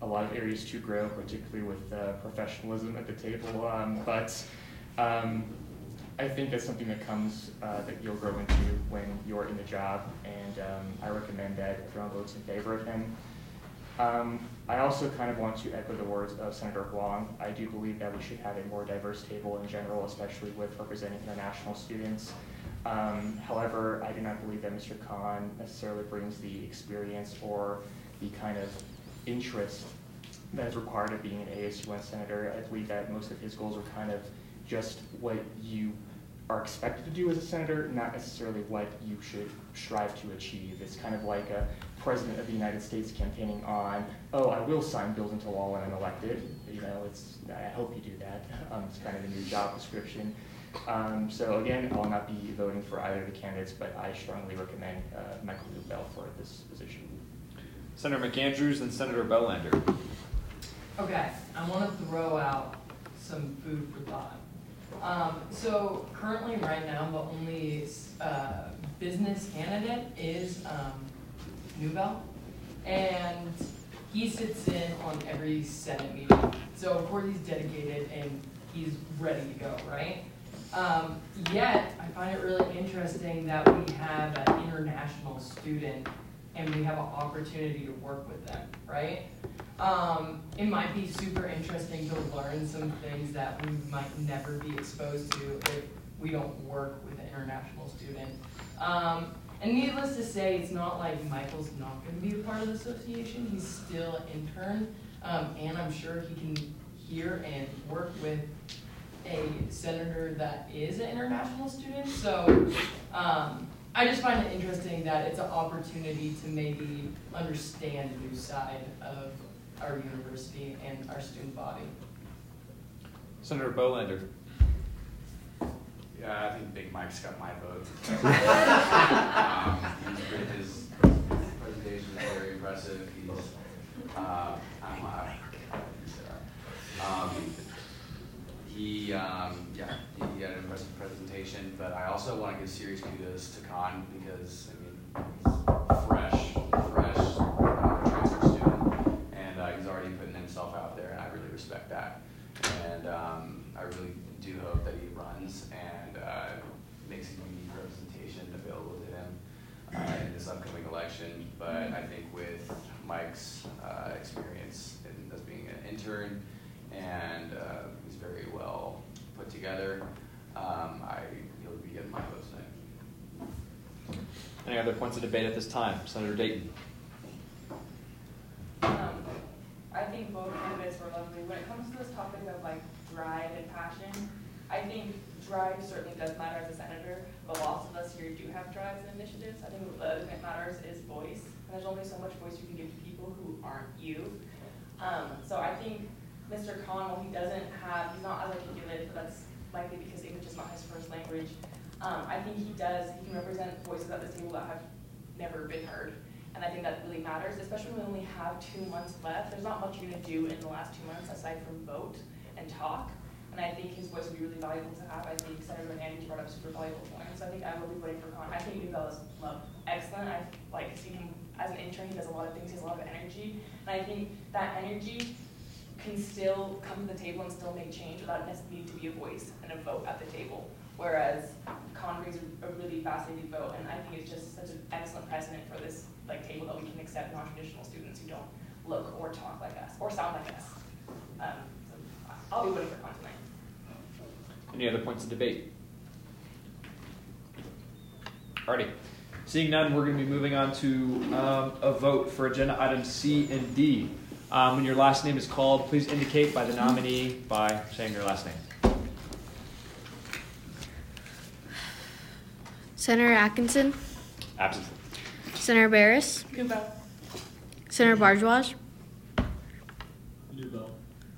a lot of areas to grow, particularly with uh, professionalism at the table. Um, but um, I think that's something that comes, uh, that you'll grow into when you're in the job, and um, I recommend that everyone votes in favor of him. Um, I also kind of want to echo the words of Senator Huang. I do believe that we should have a more diverse table in general, especially with representing international students. Um, however, I do not believe that Mister Khan necessarily brings the experience or the kind of interest that is required of being an A S U N senator. I believe that most of his goals are kind of just what you are expected to do as a senator, not necessarily what you should strive to achieve. It's kind of like a president of the United States campaigning on, oh, I will sign bills into law when I'm elected. You know, it's, I hope you do that. Um, it's kind of a new job description. Um, so again, I'll not be voting for either of the candidates, but I strongly recommend uh, Michael Newbell for this position. Senator McAndrews and Senator Belanger. Okay, I want to throw out some food for thought. Um, so currently, right now, the only uh, business candidate is um, Newbell, and he sits in on every Senate meeting. So of course he's dedicated and he's ready to go, right? Um, yet, I find it really interesting that we have an international student and we have an opportunity to work with them, right? Um, it might be super interesting to learn some things that we might never be exposed to if we don't work with an international student. Um, and needless to say, it's not like Michael's not going to be a part of the association. He's still an intern, um, and I'm sure he can hear and work with a senator that is an international student. So um, I just find it interesting that it's an opportunity to maybe understand a new side of our university and our student body. Senator Bolander. Yeah, I think Big Mike's got my vote. um, his presentation is very impressive. He's, uh, I'm, uh, um, he, um, yeah, he had an impressive presentation, but I also want to give serious kudos to Khan because, I mean, he's fresh, fresh uh, transfer student, and uh, he's already putting himself out there, and I really respect that. And um, I really do hope that he runs and uh, makes a unique representation available to him uh, in this upcoming election. But I think with Mike's uh, experience in, as being an intern, and uh, he's very well put together, um, I he'll be getting my vote tonight. Any other points of debate at this time? Senator Dayton. Um, I think both candidates were lovely. When it comes to this topic of like drive and passion, I think drive certainly does matter as a senator, but lots of us here do have drives and initiatives. I think what the other thing that matters is voice, and there's only so much voice you can give to people who aren't you. Um, so I think Mister Khan, while he doesn't have, he's not as articulate, but that's likely because English is not his first language. Um, I think he does, he can represent voices at this table that have never been heard. And I think that really matters, especially when we only have two months left. There's not much you're going to do in the last two months aside from vote and talk. And I think his voice would be really valuable to have. I think Senator McAndrews brought up super valuable points. So I think I will be voting for Khan. I think Newbell is love, excellent. I've like seen him as an intern. He does a lot of things. He has a lot of energy. And I think that energy can still come to the table and still make change without necessarily needing to be a voice and a vote at the table. Whereas Khan brings a, a really fascinating vote, and I think it's just such an excellent precedent for this like table that we can accept non-traditional students who don't look or talk like us or sound like us. Um, so I'll be voting for Khan tonight. Any other points of debate? Alrighty. Seeing none, we're going to be moving on to um, a vote for agenda items C and D. Um, when your last name is called, please indicate by the nominee by saying your last name. Senator Atkinson. Absent. Senator Barris. Newbell. Senator Bargewas. Newbell.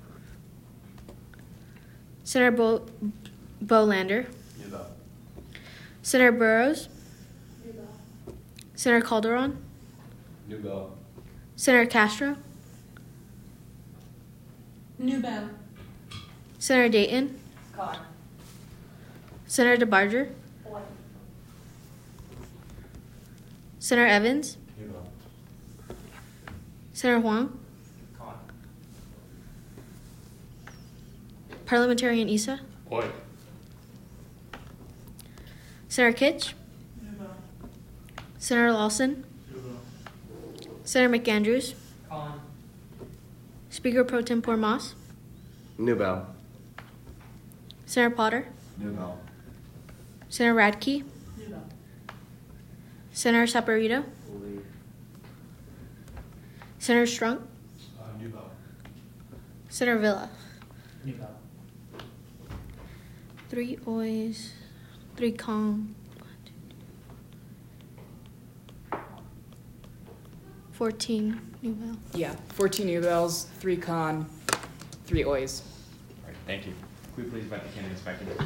Senator Bo- Bolander. Newbell. Senator Burrows. Newbell. Senator Calderon. Newbell. Senator Castro. Newbell. Senator Dayton. Khan. Senator DeBarger. One. Senator Evans. Newbell. Senator Huang. Khan. Parliamentarian Issa, Oi. Senator Kitch, Senator Lawson, Senator McAndrews, Con. Speaker Pro Tempore Moss, Newbell. Senator Potter, Newbell. Senator Radke, Senator Saporito, Senator Strunk, Uh, Newbell. Senator Villa. Newbell. Three oyes, three con, fourteen Newbell. Yeah, fourteen new bells, three con, three oys. All right, thank you. Could we please invite the candidates back in?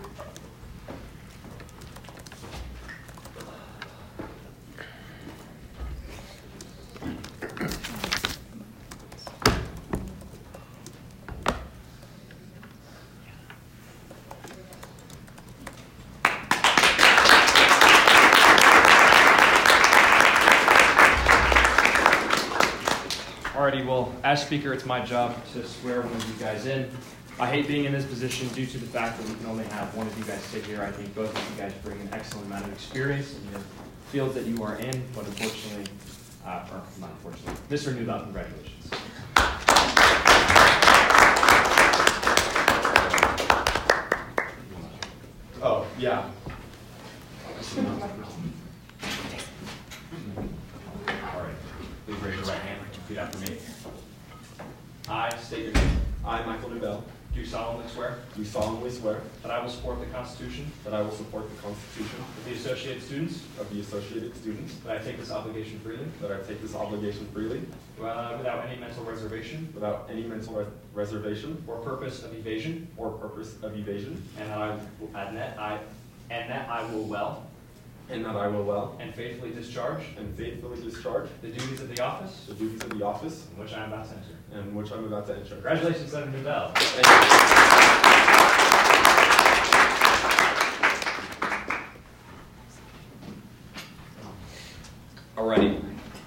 Alrighty, well, as Speaker, it's my job to swear one of you guys in. I hate being in this position due to the fact that we can only have one of you guys sit here. I think both of you guys bring an excellent amount of experience in your fields that you are in, but unfortunately, uh, or not unfortunately, Mister Newbell, congratulations. Oh, yeah. All right, please raise your right hand and repeat after me. I state your name. I, Michael Newbell, Do solemnly swear do solemnly swear that I will support the Constitution that I will support the Constitution of the Associated Students, of the Associated Students, that I take this obligation freely, that I take this obligation freely, uh, without any mental reservation without any mental res- reservation or purpose of evasion, or purpose of evasion, and that I, and that I, and that I will well and that I will well and faithfully discharge and faithfully discharge the duties of the office the duties of the office in which I am about to enter. in which I'm about to enter. Congratulations, Senator Newbell. Thank you. Alrighty.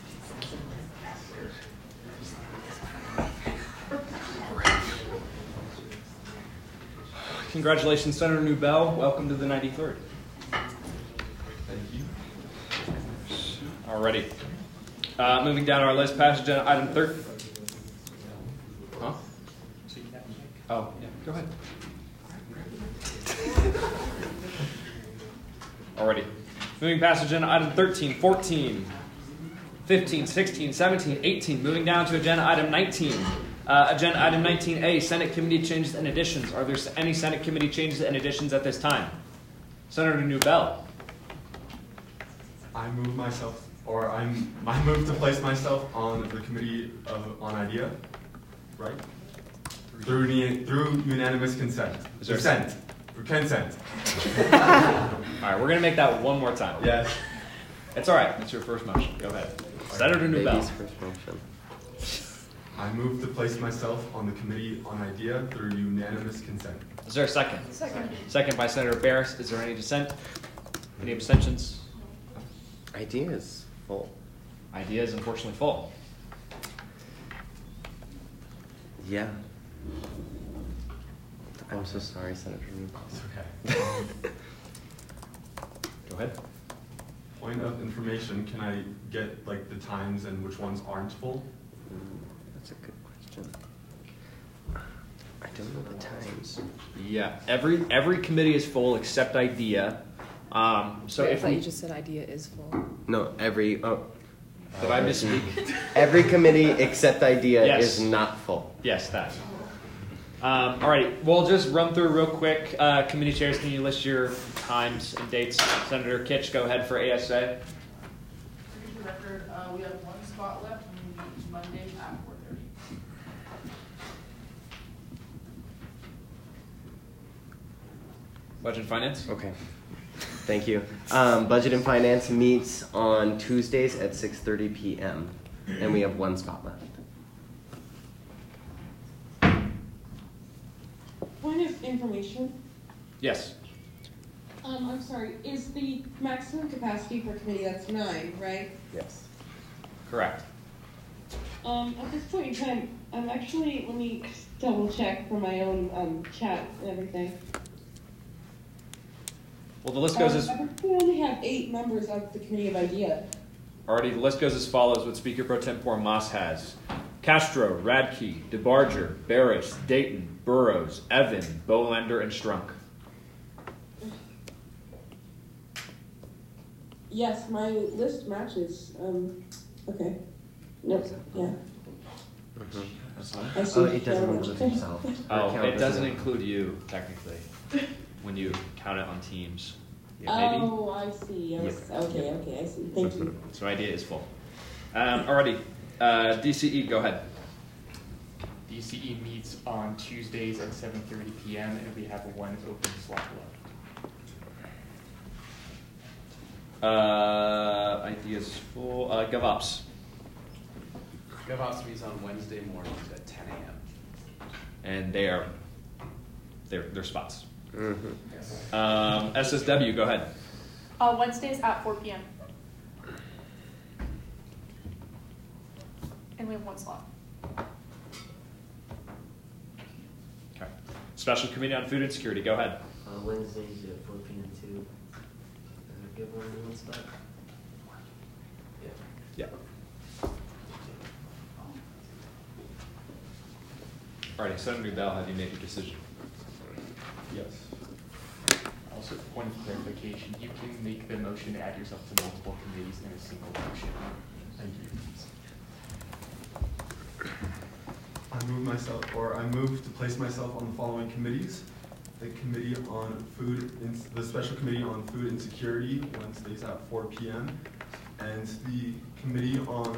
Congratulations, Senator Newbell. Welcome to the ninety-third. Thank you. Alrighty. Uh, moving down our list, passage agenda item thirty. Huh? Oh, yeah, go ahead. Alrighty. Moving past agenda item thirteen, fourteen, fifteen, sixteen, seventeen, eighteen. Moving down to agenda item nineteen. Uh, agenda item nineteen A, Senate committee changes and additions. Are there any Senate committee changes and additions at this time? Senator Newbell. I move myself, or I'm, I move to place myself on the Committee of, on IDEA, right? Through, ne- through unanimous consent. Is there a Consent. Consent. All right, we're going to make that one more time. Yes. It's all right. It's your first motion. Go ahead. Senator Newbell. Baby's first motion. I move to place myself on the Committee on IDEA through unanimous consent. Is there a second? Second. Second by Senator Barris. Is there any dissent? Any abstentions? Ideas full. Idea is unfortunately full. Yeah. I'm so sorry, Senator Newbell. It's okay. Go ahead. Point of information, can I get like the times and which ones aren't full? That's a good question. I don't know the times. Yeah, every every committee is full except IDEA. Um, so Wait, I if thought we, you just said idea is full. No, every. Oh. Did I misspeak? Every committee except IDEA Yes. is not full. Yes, that. Um, all right, we'll just run through real quick. Uh, committee chairs, can you list your times and dates? Senator Kitch, go ahead for A S A. For the record, uh, we have one spot left, and we meet Monday at four thirty. Budget and Finance. Okay. Thank you. Um, Budget and Finance meets on Tuesdays at six thirty p.m. and we have one spot left. Point of information. Yes. Um, I'm sorry. Is the maximum capacity for committee that's nine, right? Yes. Correct. Um, at this point in time, I'm actually, let me double check for my own um, chat and everything. Well, the list goes um, as... We only have eight members of the Committee of Idea. Alrighty, the list goes as follows, what Speaker Pro Tempore Moss has. Castro, Radke, DeBarger, Barris, Dayton, Burrows, Evan, Bolander, and Strunk. Yes, my list matches. Um, okay. Nope. Yeah. Mm-hmm. I see. Oh, it doesn't include himself. Oh, Count it doesn't as a- include you, technically, when you count it on teams. Yeah, maybe? Oh, I see. Yes. Yep. Okay, okay, I see. Thank you. So idea is full. Um, alrighty, uh, D C E, go ahead. D C E meets on Tuesdays at seven thirty p m and we have one open slot left. Uh, ideas full. Uh, GovOps. GovOps meets on Wednesday mornings at ten a m And they are, they're, they're spots. Mm-hmm. Yes. Um, S S W, go ahead. Uh, Wednesdays at four p m And we have one slot. Okay. Special Committee on Food Insecurity, go ahead. Uh, Wednesdays at four p m too. Uh, give one in one spot. Yeah. Yeah. Alrighty, Senator Bell, have you made your decision? Yes. Also, point of clarification, you can make the motion to add yourself to multiple committees in a single motion. Thank you. I move myself, or I move to place myself on the following committees. The Committee on Food, Ins- the Special Committee on Food Insecurity, Wednesdays at four p m and the Committee on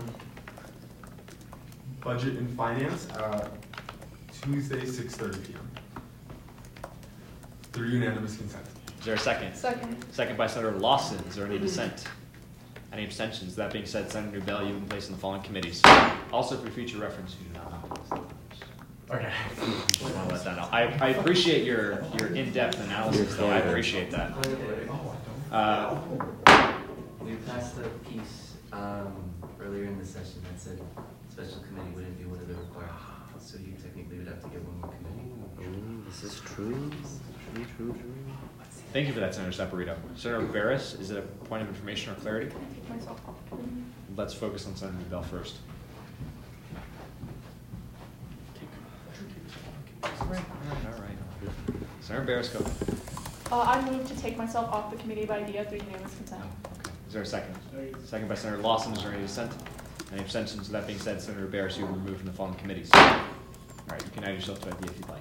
Budget and Finance, uh, Tuesday, six thirty p m Through unanimous consent. Is there a second? Second. Second by Senator Lawson. Is there any dissent? Any abstentions? That being said, Senator Bell, you've been placed in the following committees. Also, for future reference, you do not have to. Okay. Just want to let that know. I, I appreciate your, your in-depth analysis, though. I appreciate that. Uh, We passed a piece um, earlier in the session that said special committee wouldn't be one of the requirements, so you technically would have to get one more committee. Oh, this is true. True, true, true. Thank you for that, Senator Saporito. Senator Barris, is it a point of information or clarity? Take myself off. Let's focus on Senator Bell first. All right, all right. Senator Barris, go. Uh, I move to take myself off the Committee of Idea through unanimous consent. Is there a second? Second by Senator Lawson. Is there any dissent? Any abstentions? That being said, Senator Barris, you are removed from the following committees. All right, you can add yourself to idea if you'd like.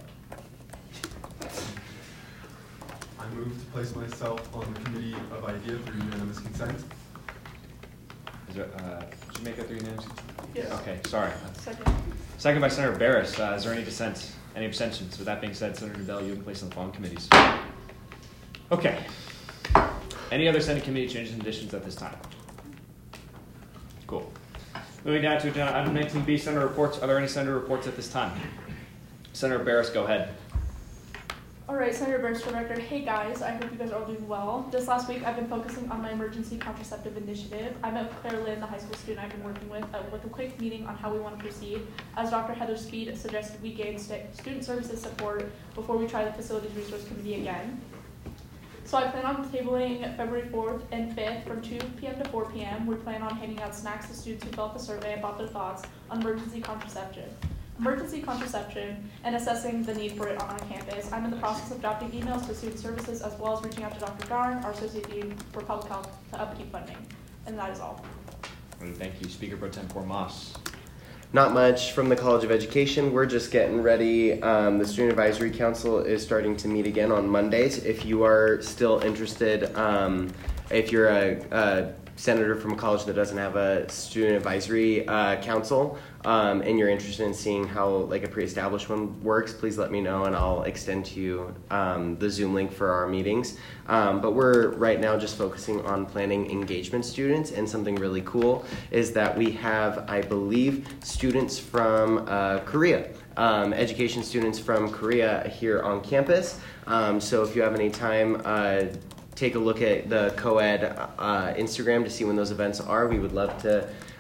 I move to place myself on the Committee of Idea through unanimous consent. Is there, uh, did you make that through unanimous consent? Yes. Okay, sorry. Second. Second by Senator Barris. Uh, is there any dissent? Any abstentions? With that being said, Senator Bell, you have been placed on the following committees. Okay. Any other Senate committee changes and additions at this time? Cool. Moving down to agenda item nineteen B, Senator reports. Are there any Senator reports at this time? Senator Barris, go ahead. All right, Senator Burns for the record. Hey guys, I hope you guys are all doing well. This last week, I've been focusing on my emergency contraceptive initiative. I met with Claire Lynn, the high school student I've been working with, uh, with a quick meeting on how we want to proceed. As Doctor Heather Speed suggested, we gain st- student services support before we try the Facilities Resource Committee again. So I plan on tabling February fourth and fifth from two p m to four p m We plan on handing out snacks to students who fill out the survey about their thoughts on emergency contraception. Emergency contraception and assessing the need for it on our campus. I'm in the process of drafting emails to student services as well as reaching out to Doctor Darn, our Associate Dean for Public Health, to upkeep funding. And that is all. Thank you. Speaker Pro Tempore Moss. Not much from the College of Education. We're just getting ready. Um, the Student Advisory Council is starting to meet again on Mondays. If you are still interested, um, if you're a, a senator from a college that doesn't have a student advisory uh, council, um, and you're interested in seeing how like a pre-established one works, please let me know and I'll extend to you um, the Zoom link for our meetings. Um, but we're right now just focusing on planning engagement students, and something really cool is that we have, I believe, students from uh, Korea, um, education students from Korea here on campus. Um, so if you have any time, uh, take a look at the co-ed uh, Instagram to see when those events are. We would love to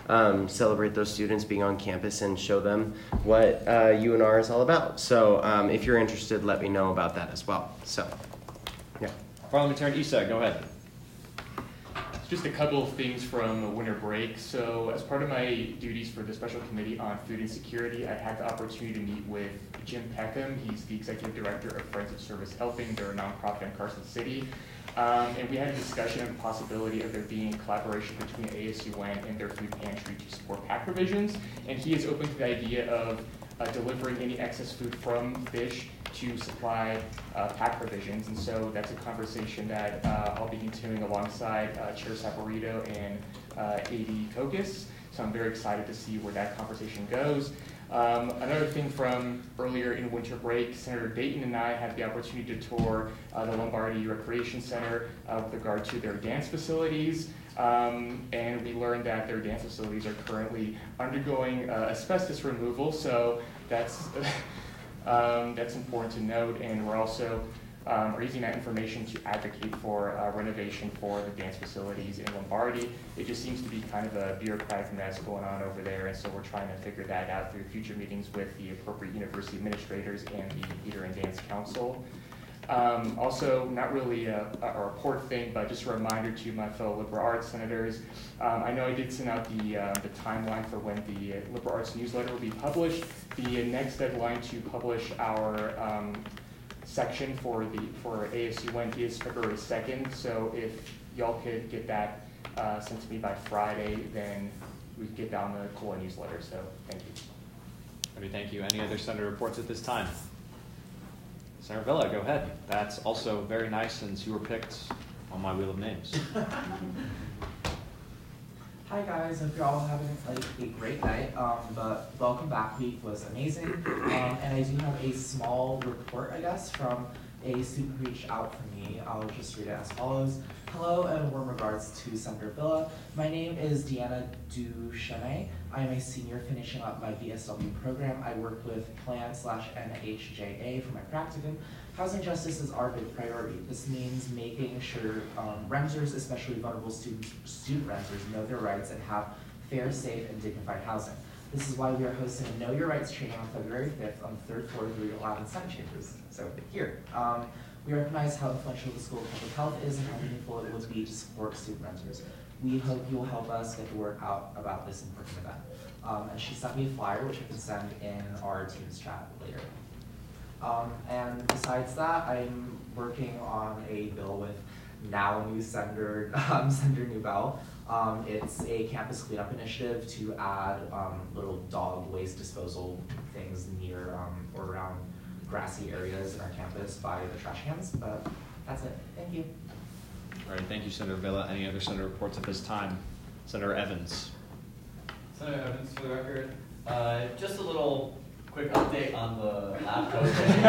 um, celebrate those students being on campus and show them what uh, U N R is all about. So um, if you're interested, let me know about that as well. So, yeah. Parliamentarian Issa, go ahead. Just a couple of things from winter break. So as part of my duties for the Special Committee on Food Insecurity, I had the opportunity to meet with Jim Peckham. He's the Executive Director of Friends of Service Helping. They're a nonprofit in Carson City. Um, and we had a discussion of the possibility of there being collaboration between A S U N and their food pantry to support pack provisions. And he is open to the idea of uh, delivering any excess food from Fish to supply uh, pack provisions. And so that's a conversation that uh, I'll be continuing alongside uh, Chair Saporito and uh, A D Kokis. So I'm very excited to see where that conversation goes. Um, another thing from earlier in winter break, Senator Dayton and I had the opportunity to tour uh, the Lombardi Recreation Center uh, with regard to their dance facilities. Um, and we learned that their dance facilities are currently undergoing uh, asbestos removal. So that's Um, that's important to note, and we're also um, are using that information to advocate for uh, renovation for the dance facilities in Lombardi. It just seems to be kind of a bureaucratic mess going on over there, and so we're trying to figure that out through future meetings with the appropriate university administrators and the Theater and Dance Council. Um, also, not really a, a report thing, but just a reminder to my fellow liberal arts senators. Um, I know I did send out the, uh, the timeline for when the liberal arts newsletter will be published. The next deadline to publish our um, section for the for A S U N is February second. So if y'all could get that uh, sent to me by Friday, then we can get down the COLA newsletter. So thank you. Maybe thank you. Any other senator reports at this time? Senator Villa, go ahead. That's also very nice since you were picked on my wheel of names. Hi guys, hope you're all having like a great night. Um, but Welcome Back Week was amazing, um, and I do have a small report, I guess, from a student who reached out for me. I'll just read it as follows. Hello and warm regards to Senator Villa. My name is Deanna Duchesne. I am a senior finishing up my V S W program. I work with Plan slash N H J A for my practicum. Housing justice is our big priority. This means making sure um, renters, especially vulnerable students, student renters, know their rights and have fair, safe, and dignified housing. This is why we are hosting a Know Your Rights training on February fifth on the third floor of the Aladdin Senate Chambers. So here. Um, we recognize how influential the School of Public Health is and how meaningful it would be to support student renters. We hope you will help us get the word out about this important event. Um, and she sent me a flyer, which I can send in our Teams chat later. Um, and besides that, I'm working on a bill with now new Senator, um, Senator Newbell. Um, it's a campus cleanup initiative to add um, little dog waste disposal things near um, or around grassy areas in our campus by the trash cans. But that's it. Thank you. All right, thank you, Senator Villa. Any other senator reports at this time? Senator Evans. Senator Evans, for the record. Uh, just a little quick update on the lab coat thing.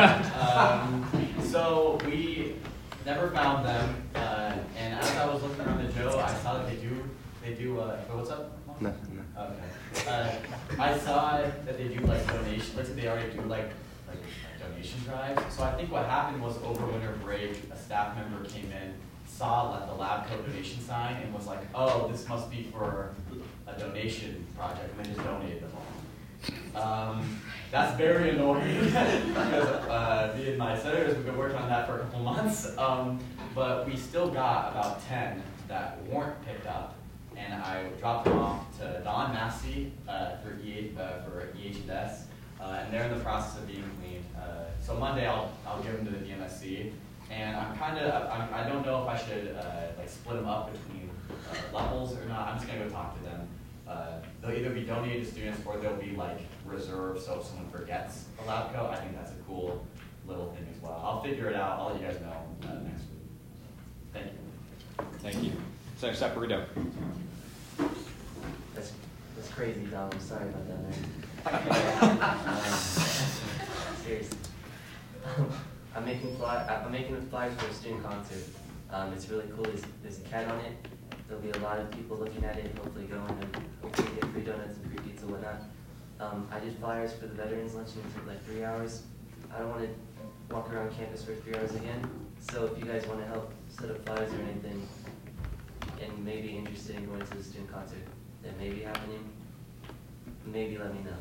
um, so we never found them, uh, and as I was looking around the Joe, I saw that they do, they do, uh, oh, what's up? No, no. Okay. Uh, I saw that they do like donation, looks like they already do like, like donation drives. So I think what happened was over winter break, a staff member came in, saw like the lab coat donation sign and was like, oh, this must be for a donation project, and then just donated them all. Um, that's very annoying because uh, me and my senators, we've been working on that for a couple months, um, but we still got about ten that weren't picked up, and I dropped them off to Don Massey uh, for, e uh, for E H and S, uh, and they're in the process of being cleaned. Uh, so Monday I'll, I'll give them to the D M S C, and I'm kind of, I'm, I don't know if I should uh, like split them up between uh, levels or not. I'm just going to go talk to them. Uh, they'll either be donated to students or they'll be like reserved so if someone forgets a lab coat. I think that's a cool little thing as well. I'll figure it out. I'll let you guys know uh, next week. Thank you. Thank you. Senator Saporito. That's, that's crazy, Dom. I'm sorry about that, man. um, seriously. I'm making fly I'm making flyers for a student concert. Um, it's really cool. There's, there's a cat on it. There'll be a lot of people looking at it, hopefully going and hopefully get free donuts and free pizza and whatnot. Um, I did flyers for the veterans lunch and it took like three hours. I don't want to walk around campus for three hours again. So if you guys want to help set up flyers or anything and maybe interested in going to the student concert, that may be happening, maybe let me know.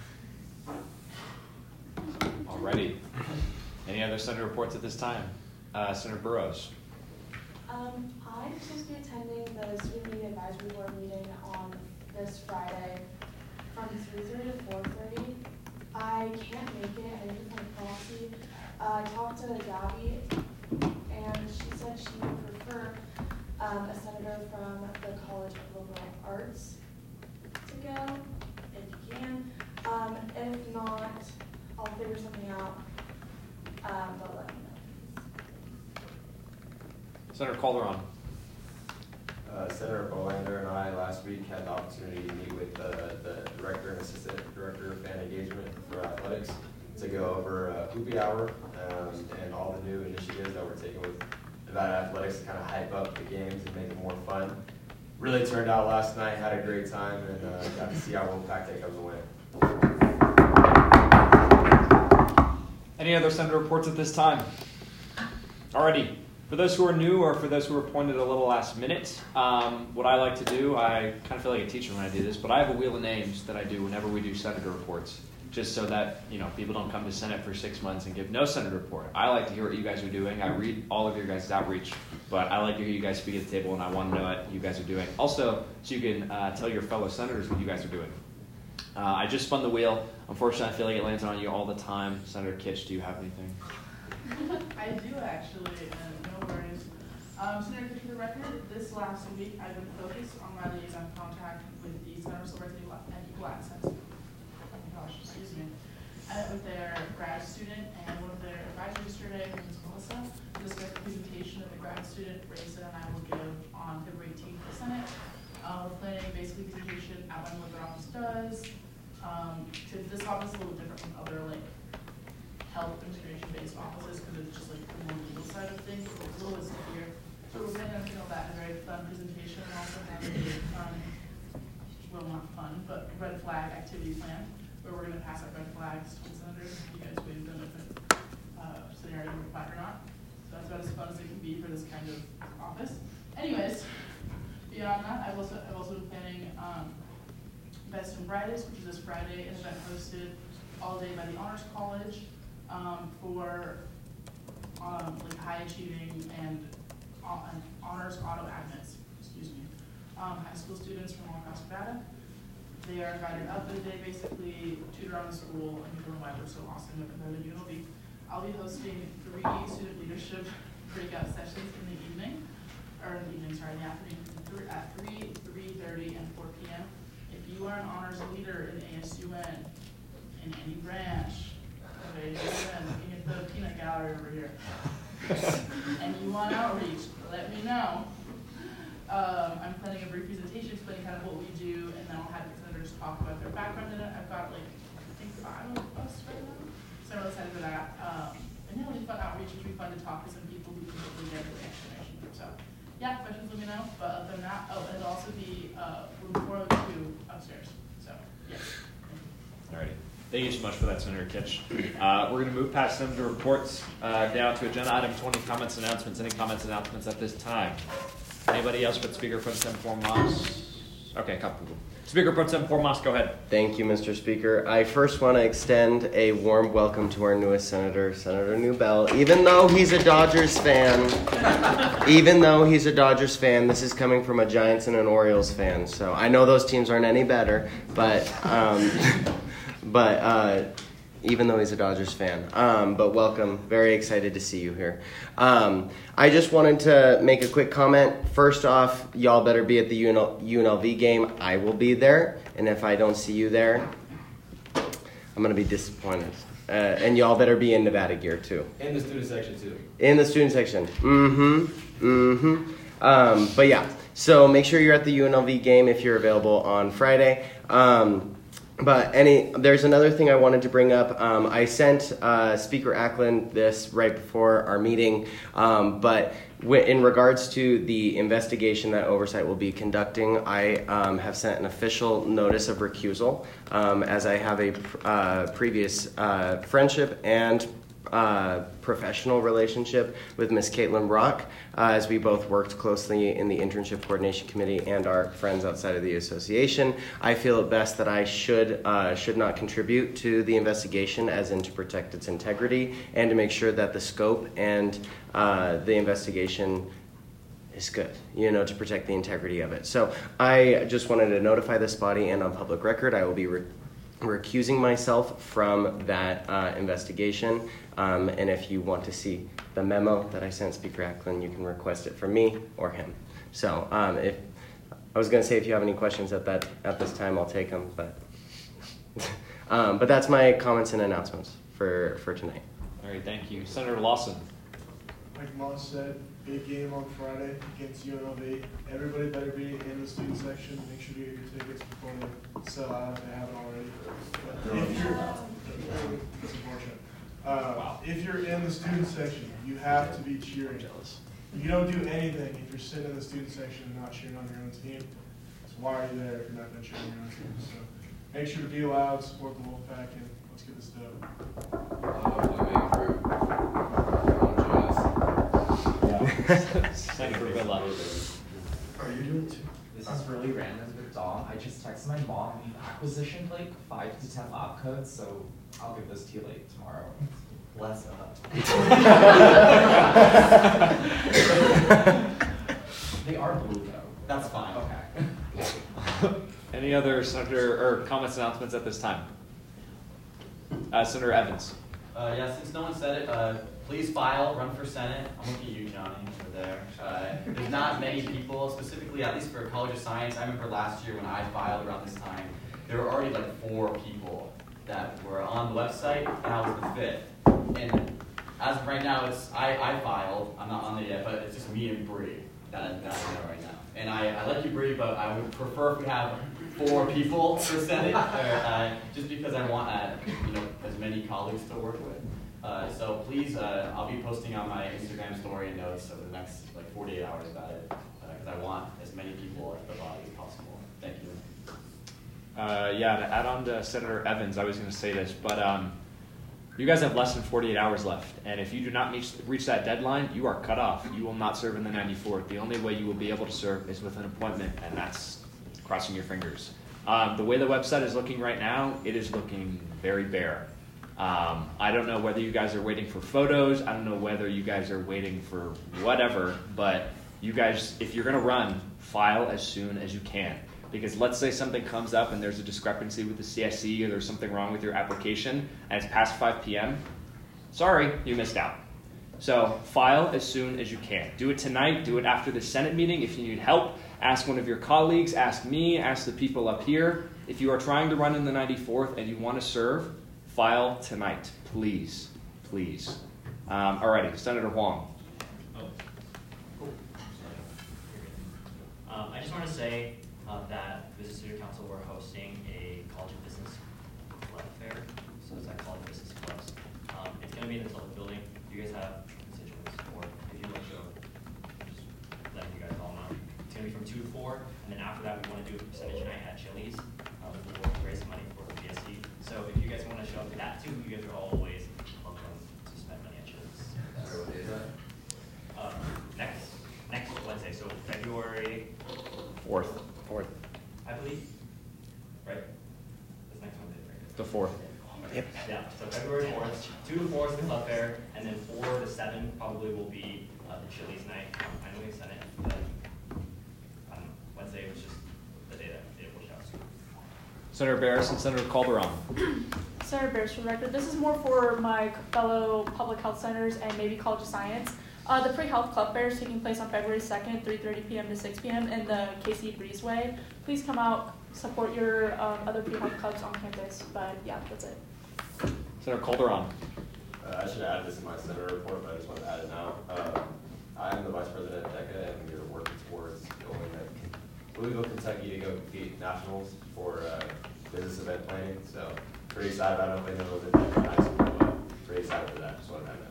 Alrighty. Any other Senator reports at this time? Uh, Senator Burrows. Um, I'm supposed to be attending the Student Media Advisory Board meeting on this Friday from three thirty to four thirty. I can't make it. I didn't find a proxy. Uh, I talked to Gabby, and she said she would prefer um, a senator from the College of Liberal Arts to go, if you can. Um, if not, I'll figure something out, um, but let me know. Senator Calderon. Uh, Senator Bolander and I last week had the opportunity to meet with the, the director and assistant director of fan engagement for athletics to go over uh, Hoopy Hour um, and all the new initiatives that we're taking with Nevada Athletics to kind of hype up the games and make it more fun. Really turned out last night, had a great time, and uh, got to see our Wolfpack take up the win. Any other Senator reports at this time? Alrighty. For those who are new or for those who were appointed a little last minute, um, what I like to do, I kind of feel like a teacher when I do this, but I have a wheel of names that I do whenever we do Senator reports, just so that, you know, people don't come to Senate for six months and give no Senator report. I like to hear what you guys are doing. I read all of your guys' outreach, but I like to hear you guys speak at the table, and I want to know what you guys are doing. Also, so you can uh, tell your fellow senators what you guys are doing. Uh, I just spun the wheel. Unfortunately, I feel like it lands on you all the time. Senator Kitch, do you have anything? I do actually, and no worries. Um, Senator, for the record, this last week I've been focused on my liaison contact with the Center for Civil Rights and Equal Access. Oh my gosh, excuse me. I met with their grad student and one of their advisors yesterday, her name is Melissa, to discuss the presentation that the grad student, Raisa, and I will give on February eighteenth for the Senate. Uh, we're planning basically a presentation outlining what their office does. Um, to, this office is a little different from other like health integration-based offices because it's just like the more legal side of things. So it's a little bit severe. So we're planning on doing that in a very fun presentation and also having a fun, well not fun, but red flag activity plan where we're going to pass out red flags to the senators and you guys wave them if it's uh, scenario red flag or not. So that's about as fun as it can be for this kind of office. Anyways, beyond that, I've also I've also been planning um, Best and Brightest, which is this Friday, an event hosted all day by the Honors College um, for um, like high achieving and, uh, and honors auto admits, excuse me, um, high school students from all across Nevada. They are invited up for the day, basically tutor on the school, and doing why we're so awesome at the U N L V. I'll be hosting three student leadership breakout sessions in the evening, or in the evening, sorry, in the afternoon, at three, three thirty, and four p m If you are an honors leader in A S U N, in any branch of A S U N, looking at the peanut gallery over here, and you want outreach, let me know. Um, I'm planning a brief presentation explaining kind of what we do, and then I'll have the senators talk about their background in it. I've got like, I think five of us right now, so I'm really excited for that. Um, and yeah, it'll be fun outreach, it'll be fun to talk to some people who can hopefully get the information. So yeah, questions let me know, but other than that, oh, and it'll also be uh, room four oh two upstairs, so yes. Alrighty. Thank you so much for that, Senator Kitch. Uh, we're going to move past Senator reports uh, down to agenda item twenty, comments and announcements. Any comments and announcements at this time? Anybody else but Speaker Pro Tem Formas? Okay, a couple people. Speaker Pro Tem Formas, go ahead. Thank you, Mister Speaker. I first want to extend a warm welcome to our newest senator, Senator Newbell. Even though he's a Dodgers fan, even though he's a Dodgers fan, this is coming from a Giants and an Orioles fan. So I know those teams aren't any better, but um, but uh, even though he's a Dodgers fan. Um, but welcome. Very excited to see you here. Um, I just wanted to make a quick comment. First off, y'all better be at the U N L V game. I will be there. And if I don't see you there, I'm going to be disappointed. Uh, and y'all better be in Nevada gear, too. In the student section, too. In the student section. Mm-hmm. Mm-hmm. Um, but yeah, so make sure you're at the U N L V game if you're available on Friday. Um, But any, there's another thing I wanted to bring up. Um, I sent uh, Speaker Ackland this right before our meeting, um, but w- in regards to the investigation that Oversight will be conducting, I um, have sent an official notice of recusal, um, as I have a pr- uh, previous uh, friendship and uh, professional relationship with Miss Caitlin Brock, uh, as we both worked closely in the internship coordination committee and our friends outside of the association. I feel it best that I should uh, should not contribute to the investigation, as in to protect its integrity and to make sure that the scope and uh, the investigation is good, you know, to protect the integrity of it. So I just wanted to notify this body, and on public record, I will be re- recusing myself from that uh, investigation. Um, and if you want to see the memo that I sent Speaker Acklin, you can request it from me or him. So um, if I was going to say, if you have any questions at that at this time, I'll take them. But um, but that's my comments and announcements for for tonight. All right, thank you, Senator Lawson. Like Moss said, big game on Friday against U N L V. Everybody better be in the student section. Make sure you get your tickets before they sell out if they haven't already. But if you're, it's unfortunate. Uh, wow. If you're in the student section, you have to be cheering. You don't do anything if you're sitting in the student section and not cheering on your own team. So why are you there if you're not going to cheer on your own team? So make sure to be loud, support the Wolfpack, and let's get this done. Senator Villa. Are you doing too? This is really random, but Dom, I just texted my mom. We've acquisitioned like five to ten lab codes, so I'll give this to you like tomorrow. Bless up. They are blue though. That's fine. Okay. Any other senator or comments, announcements at this time? Uh, Senator Evans. Uh, yeah, since no one said it, uh, please file, run for Senate. I'm looking at you, Johnny, over there. Uh, there's not many people, specifically, at least for College of Science. I remember last year when I filed around this time, there were already like four people that were on the website, and I was the fifth. And as of right now, it's I, I filed. I'm not on there yet, but it's just me and Bree that, that I know right now. And I, I like you, Bree, but I would prefer if we have four people for Senate, or, uh, just because I want uh, you know as many colleagues to work with. Uh, so please, uh, I'll be posting on my Instagram story and notes over the next like forty-eight hours about it, because uh, I want as many people at the body as possible. Thank you. Uh, yeah, to add on to Senator Evans, I was going to say this, but um, you guys have less than forty-eight hours left, and if you do not reach, reach that deadline, you are cut off. You will not serve in the ninety-fourth. The only way you will be able to serve is with an appointment, and that's crossing your fingers. Um, the way the website is looking right now, it is looking very bare. Um, I don't know whether you guys are waiting for photos. I don't know whether you guys are waiting for whatever, but you guys, if you're going to run, file as soon as you can. Because let's say something comes up and there's a discrepancy with the C S E or there's something wrong with your application and it's past five p.m., sorry, you missed out. So file as soon as you can. Do it tonight. Do it after the Senate meeting. If you need help, ask one of your colleagues, ask me, ask the people up here. If you are trying to run in the ninety-fourth and you want to serve, file tonight, please, please. Um, alrighty, Senator Huang. Oh, cool. Um, I just want to say uh, that Business Student Council, we're hosting a College of Business Club fair. So it's at College of Business Clubs. Um, it's going to be in the Tilton building. If you guys have constituents, or if you want to show, just letting you guys all know. It's going to be from two to four, and then after that, we want to do a percentage night at Chili's. Uh, we'll raise money for the P S C. So if you guys want to show up for that too, you guys are always welcome to spend money at Chili's. What day is that? Uh, next next Wednesday, so February Fourth. Fourth. I believe. Right? That's next Wednesday, right? The fourth. Yep. Yeah, so February fourth, two to four is the club fair, and then four to seven probably will be uh, the Chili's night. Um, I know we sent it, but I don't know, Wednesday was just the day that it will show. Senator Barris and Senator Calderon. Senator Barris, for the record, this is more for my fellow public health centers and maybe College of Science. Uh, the pre-health club fair is taking place on February second, three thirty p.m. to six p.m. in the K C Breezeway. Please come out, support your um, other pre-health clubs on campus. But yeah, that's it. Senator Calderon. Uh, I should add this in my senator report, but I just want to add it now. Um, I'm the vice president at DECA, and we are working towards building at Louisville, Kentucky to go compete nationals for uh, business event planning. So pretty excited. I don't know if they know that DECA high school, but pretty excited for that. Just want to add that.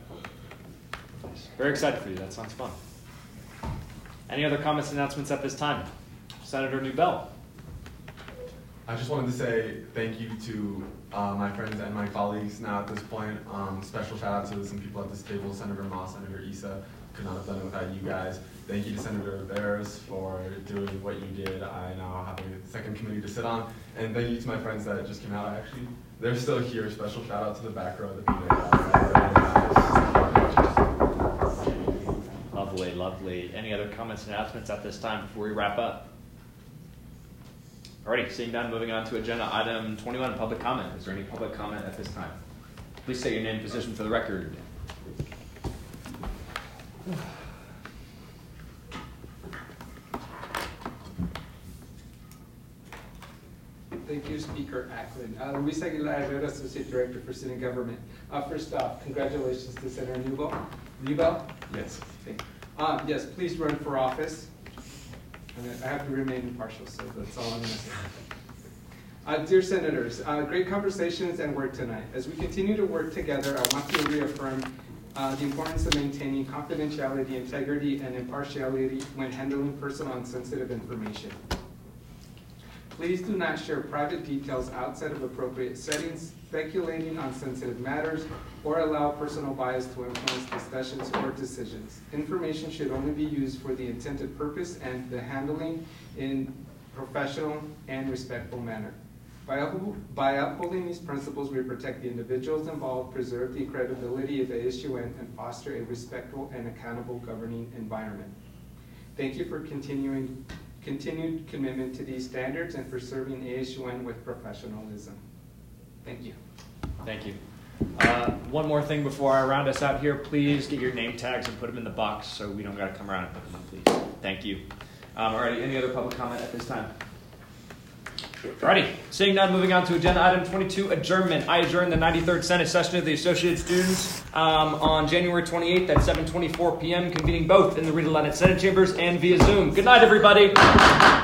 Very excited for you. That sounds fun. Any other comments and announcements at this time? Senator Newbell. I just wanted to say thank you to uh, my friends and my colleagues now at this point. Um, special shout out to some people at this table, Senator Moss, Senator Issa. Could not have done it without you guys. Thank you to Senator Barris for doing what you did. I now have a second committee to sit on. And thank you to my friends that just came out. I actually, they're still here. Special shout out to the back row. The people Lovely, lovely. Any other comments and announcements at this time before we wrap up? Alrighty, seeing none, moving on to agenda item twenty-one, public comment. Is there any public comment at this time? Please state your name and position for the record. Thank you, Speaker Ackland. Uh, Luis Aguilar Herrera, Associate Director for Student Government. Uh, first off, congratulations to Senator Newbell. Newbell? Yes. Okay. Um, yes, please run for office. And I have to remain impartial, so that's all I'm going to say. Uh, dear Senators, uh, great conversations and work tonight. As we continue to work together, I want to reaffirm uh, the importance of maintaining confidentiality, integrity, and impartiality when handling personal and sensitive information. Please do not share private details outside of appropriate settings, speculating on sensitive matters, or allow personal bias to influence discussions or decisions. Information should only be used for the intended purpose and the handling in professional and respectful manner. By, up, by upholding these principles, we protect the individuals involved, preserve the credibility of the A S U N, and foster a respectful and accountable governing environment. Thank you for continuing continued commitment to these standards and for serving A S U N with professionalism. Thank you. Thank you. Uh, one more thing before I round us out here. Please get your name tags and put them in the box so we don't got to come around and put them in, please. Thank you. Um, alrighty, any other public comment at this time? Alrighty, seeing none, moving on to agenda item twenty-two, adjournment. I adjourn the ninety-third Senate session of the Associated Students um, on January twenty-eighth at seven twenty-four p m, convening both in the Rita Lennon Senate chambers and via Zoom. Good night, everybody.